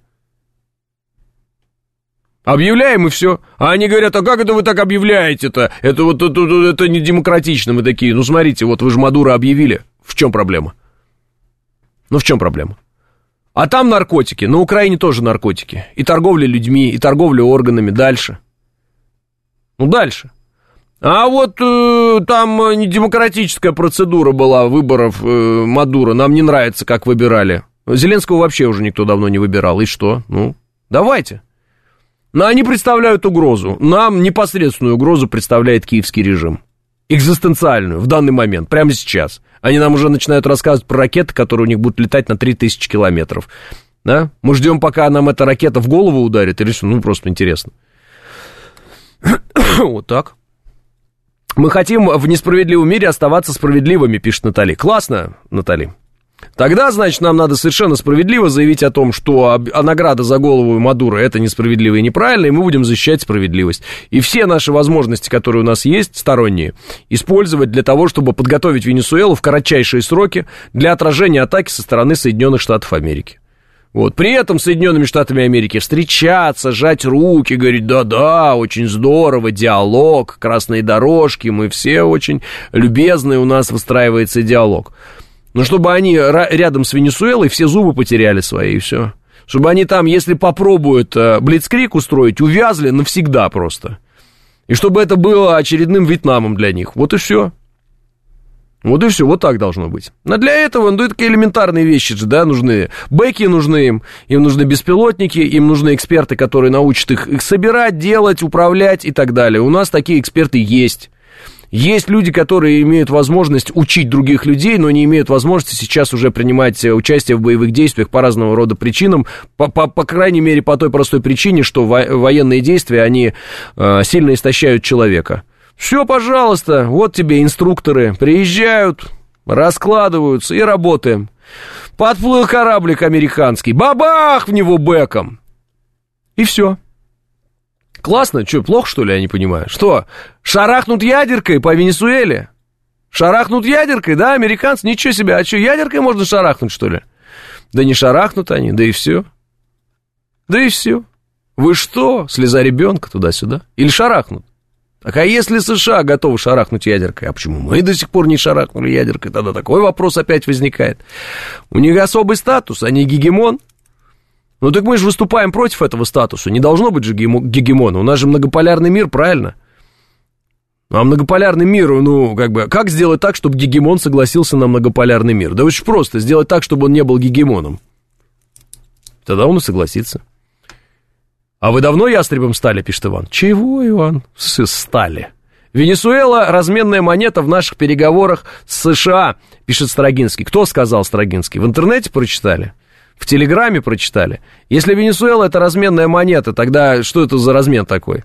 Объявляем, и все. А они говорят, а как это вы так объявляете-то? Это не демократично. Мы такие, ну смотрите, вот вы же Мадуро объявили. В чем проблема? Ну в чем проблема? А там наркотики, на Украине тоже наркотики. И торговля людьми, и торговля органами. Дальше. Ну дальше. А вот там не демократическая процедура была выборов Мадуро. Нам не нравится, как выбирали. Зеленского вообще уже никто давно не выбирал. И что? Ну, давайте. Но они представляют угрозу. Нам непосредственную угрозу представляет киевский режим. Экзистенциальную в данный момент, прямо сейчас. Они нам уже начинают рассказывать про ракеты, которые у них будут летать на 3000 километров. Да? Мы ждем, пока нам эта ракета в голову ударит, или что? Ну, просто интересно. Вот так. Мы хотим в несправедливом мире оставаться справедливыми, пишет Натали. Классно, Натали. Тогда, значит, нам надо совершенно справедливо заявить о том, что награда за голову Мадуро это несправедливо и неправильно, и мы будем защищать справедливость. И все наши возможности, которые у нас есть, сторонние, использовать для того, чтобы подготовить Венесуэлу в кратчайшие сроки для отражения атаки со стороны Соединенных Штатов Америки. Вот. При этом с Соединенными Штатами Америки встречаться, жать руки, говорить, да-да, очень здорово, диалог, красные дорожки, мы все очень любезные, у нас выстраивается диалог. Но чтобы они рядом с Венесуэлой все зубы потеряли свои, и все. Чтобы они там, если попробуют блицкриг устроить, увязли навсегда просто. И чтобы это было очередным Вьетнамом для них. Вот и все. Вот и все, вот так должно быть. Но для этого, ну, такие элементарные вещи же, да, нужны. Бэки нужны им нужны беспилотники, им нужны эксперты, которые научат их собирать, делать, управлять и так далее. У нас такие эксперты есть. Есть люди, которые имеют возможность учить других людей, но не имеют возможности сейчас уже принимать участие в боевых действиях по разного рода причинам, по крайней мере, по той простой причине, что военные действия, они сильно истощают человека. Все, пожалуйста, вот тебе инструкторы, приезжают, раскладываются и работаем. Подплыл кораблик американский, бабах в него бэком. И все. Классно? Что, плохо, что ли, я не понимаю? Что, шарахнут ядеркой по Венесуэле? Шарахнут ядеркой, да, американцы? Ничего себе, а что, ядеркой можно шарахнуть, что ли? Да не шарахнут они, да и все. Да и все. Вы что, слеза ребенка туда-сюда? Или шарахнут? Так, а если США готовы шарахнуть ядеркой, а почему мы до сих пор не шарахнули ядеркой? Тогда такой вопрос опять возникает. У них особый статус, они гегемон. Ну так мы же выступаем против этого статуса. Не должно быть же гегемона. У нас же многополярный мир, правильно? А многополярный мир, как сделать так, чтобы гегемон согласился на многополярный мир? Да очень просто, сделать так, чтобы он не был гегемоном. Тогда он и согласится. А вы давно ястребом стали, пишет Иван. Чего, Иван? Стали. Венесуэла — разменная монета в наших переговорах с США, пишет Строгинский. Кто сказал, Строгинский? В интернете прочитали? В Телеграме прочитали? Если Венесуэла — это разменная монета, тогда что это за размен такой?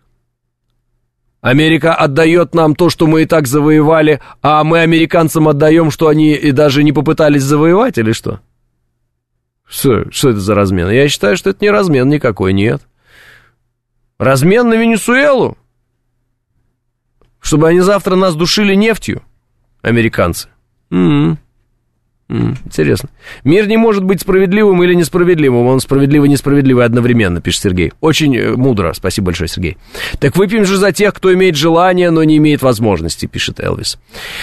Америка отдает нам то, что мы и так завоевали, а мы американцам отдаем, что они и даже не попытались завоевать, или что? Что это за размен? Я считаю, что это не размен никакой, нет. Размен на Венесуэлу? Чтобы они завтра нас душили нефтью, американцы. Интересно. Мир не может быть справедливым или несправедливым. Он справедливый и несправедливый одновременно, пишет Сергей. Очень мудро. Спасибо большое, Сергей. Так выпьем же за тех, кто имеет желание, но не имеет возможности, пишет Элвис.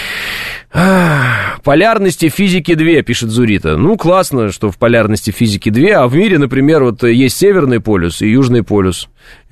Полярности физики 2, пишет Зурита. Ну, классно, что в полярности физики 2, а в мире, например, вот есть Северный полюс и Южный полюс.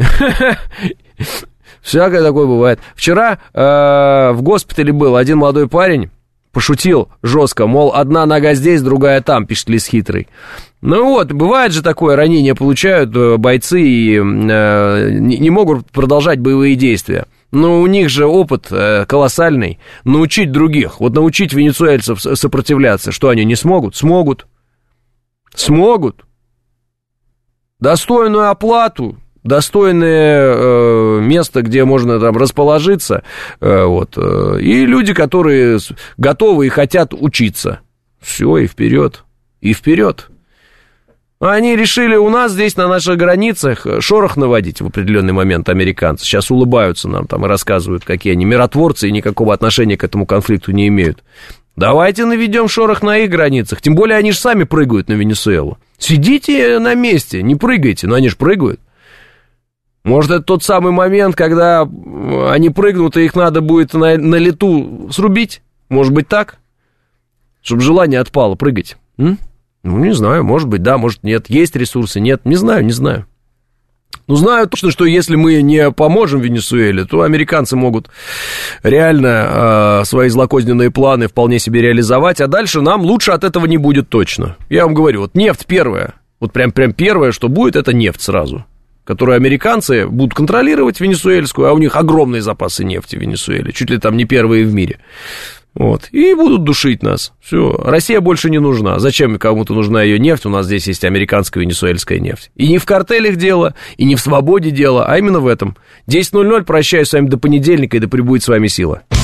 Всякое такое бывает. Вчера в госпитале был один молодой парень, пошутил жестко, мол, одна нога здесь, другая там, пишет Лис Хитрый. Ну вот, бывает же такое, ранения получают бойцы и не могут продолжать боевые действия. Но у них же опыт колоссальный. Научить других, вот научить венесуэльцев сопротивляться, что они не смогут? Смогут. Смогут. Достойную оплату, достойное место, где можно там расположиться, и люди, которые готовы и хотят учиться. Все, и вперед, и вперед. Они решили у нас здесь, на наших границах, шорох наводить в определенный момент американцы. Сейчас улыбаются нам там и рассказывают, какие они миротворцы и никакого отношения к этому конфликту не имеют. Давайте наведем шорох на их границах. Тем более они же сами прыгают на Венесуэлу. Сидите на месте, не прыгайте, но они же прыгают. Может, это тот самый момент, когда они прыгнут, и их надо будет на лету срубить? Может быть, так? Чтобы желание отпало прыгать. Ну, не знаю, может быть, да, может, нет. Есть ресурсы, нет, не знаю. Ну, знаю точно, что если мы не поможем Венесуэле, то американцы могут реально свои злокозненные планы вполне себе реализовать, а дальше нам лучше от этого не будет точно. Я вам говорю, вот нефть первая, вот прям первое, что будет, это нефть сразу, которую американцы будут контролировать венесуэльскую, а у них огромные запасы нефти в Венесуэле, чуть ли там не первые в мире. Вот, и будут душить нас. Все, Россия больше не нужна. Зачем кому-то нужна ее нефть? У нас здесь есть американская венесуэльская нефть. И не в картелях дело, и не в свободе дело, а именно в этом. 10:00, прощаюсь с вами до понедельника, и да пребудет с вами сила.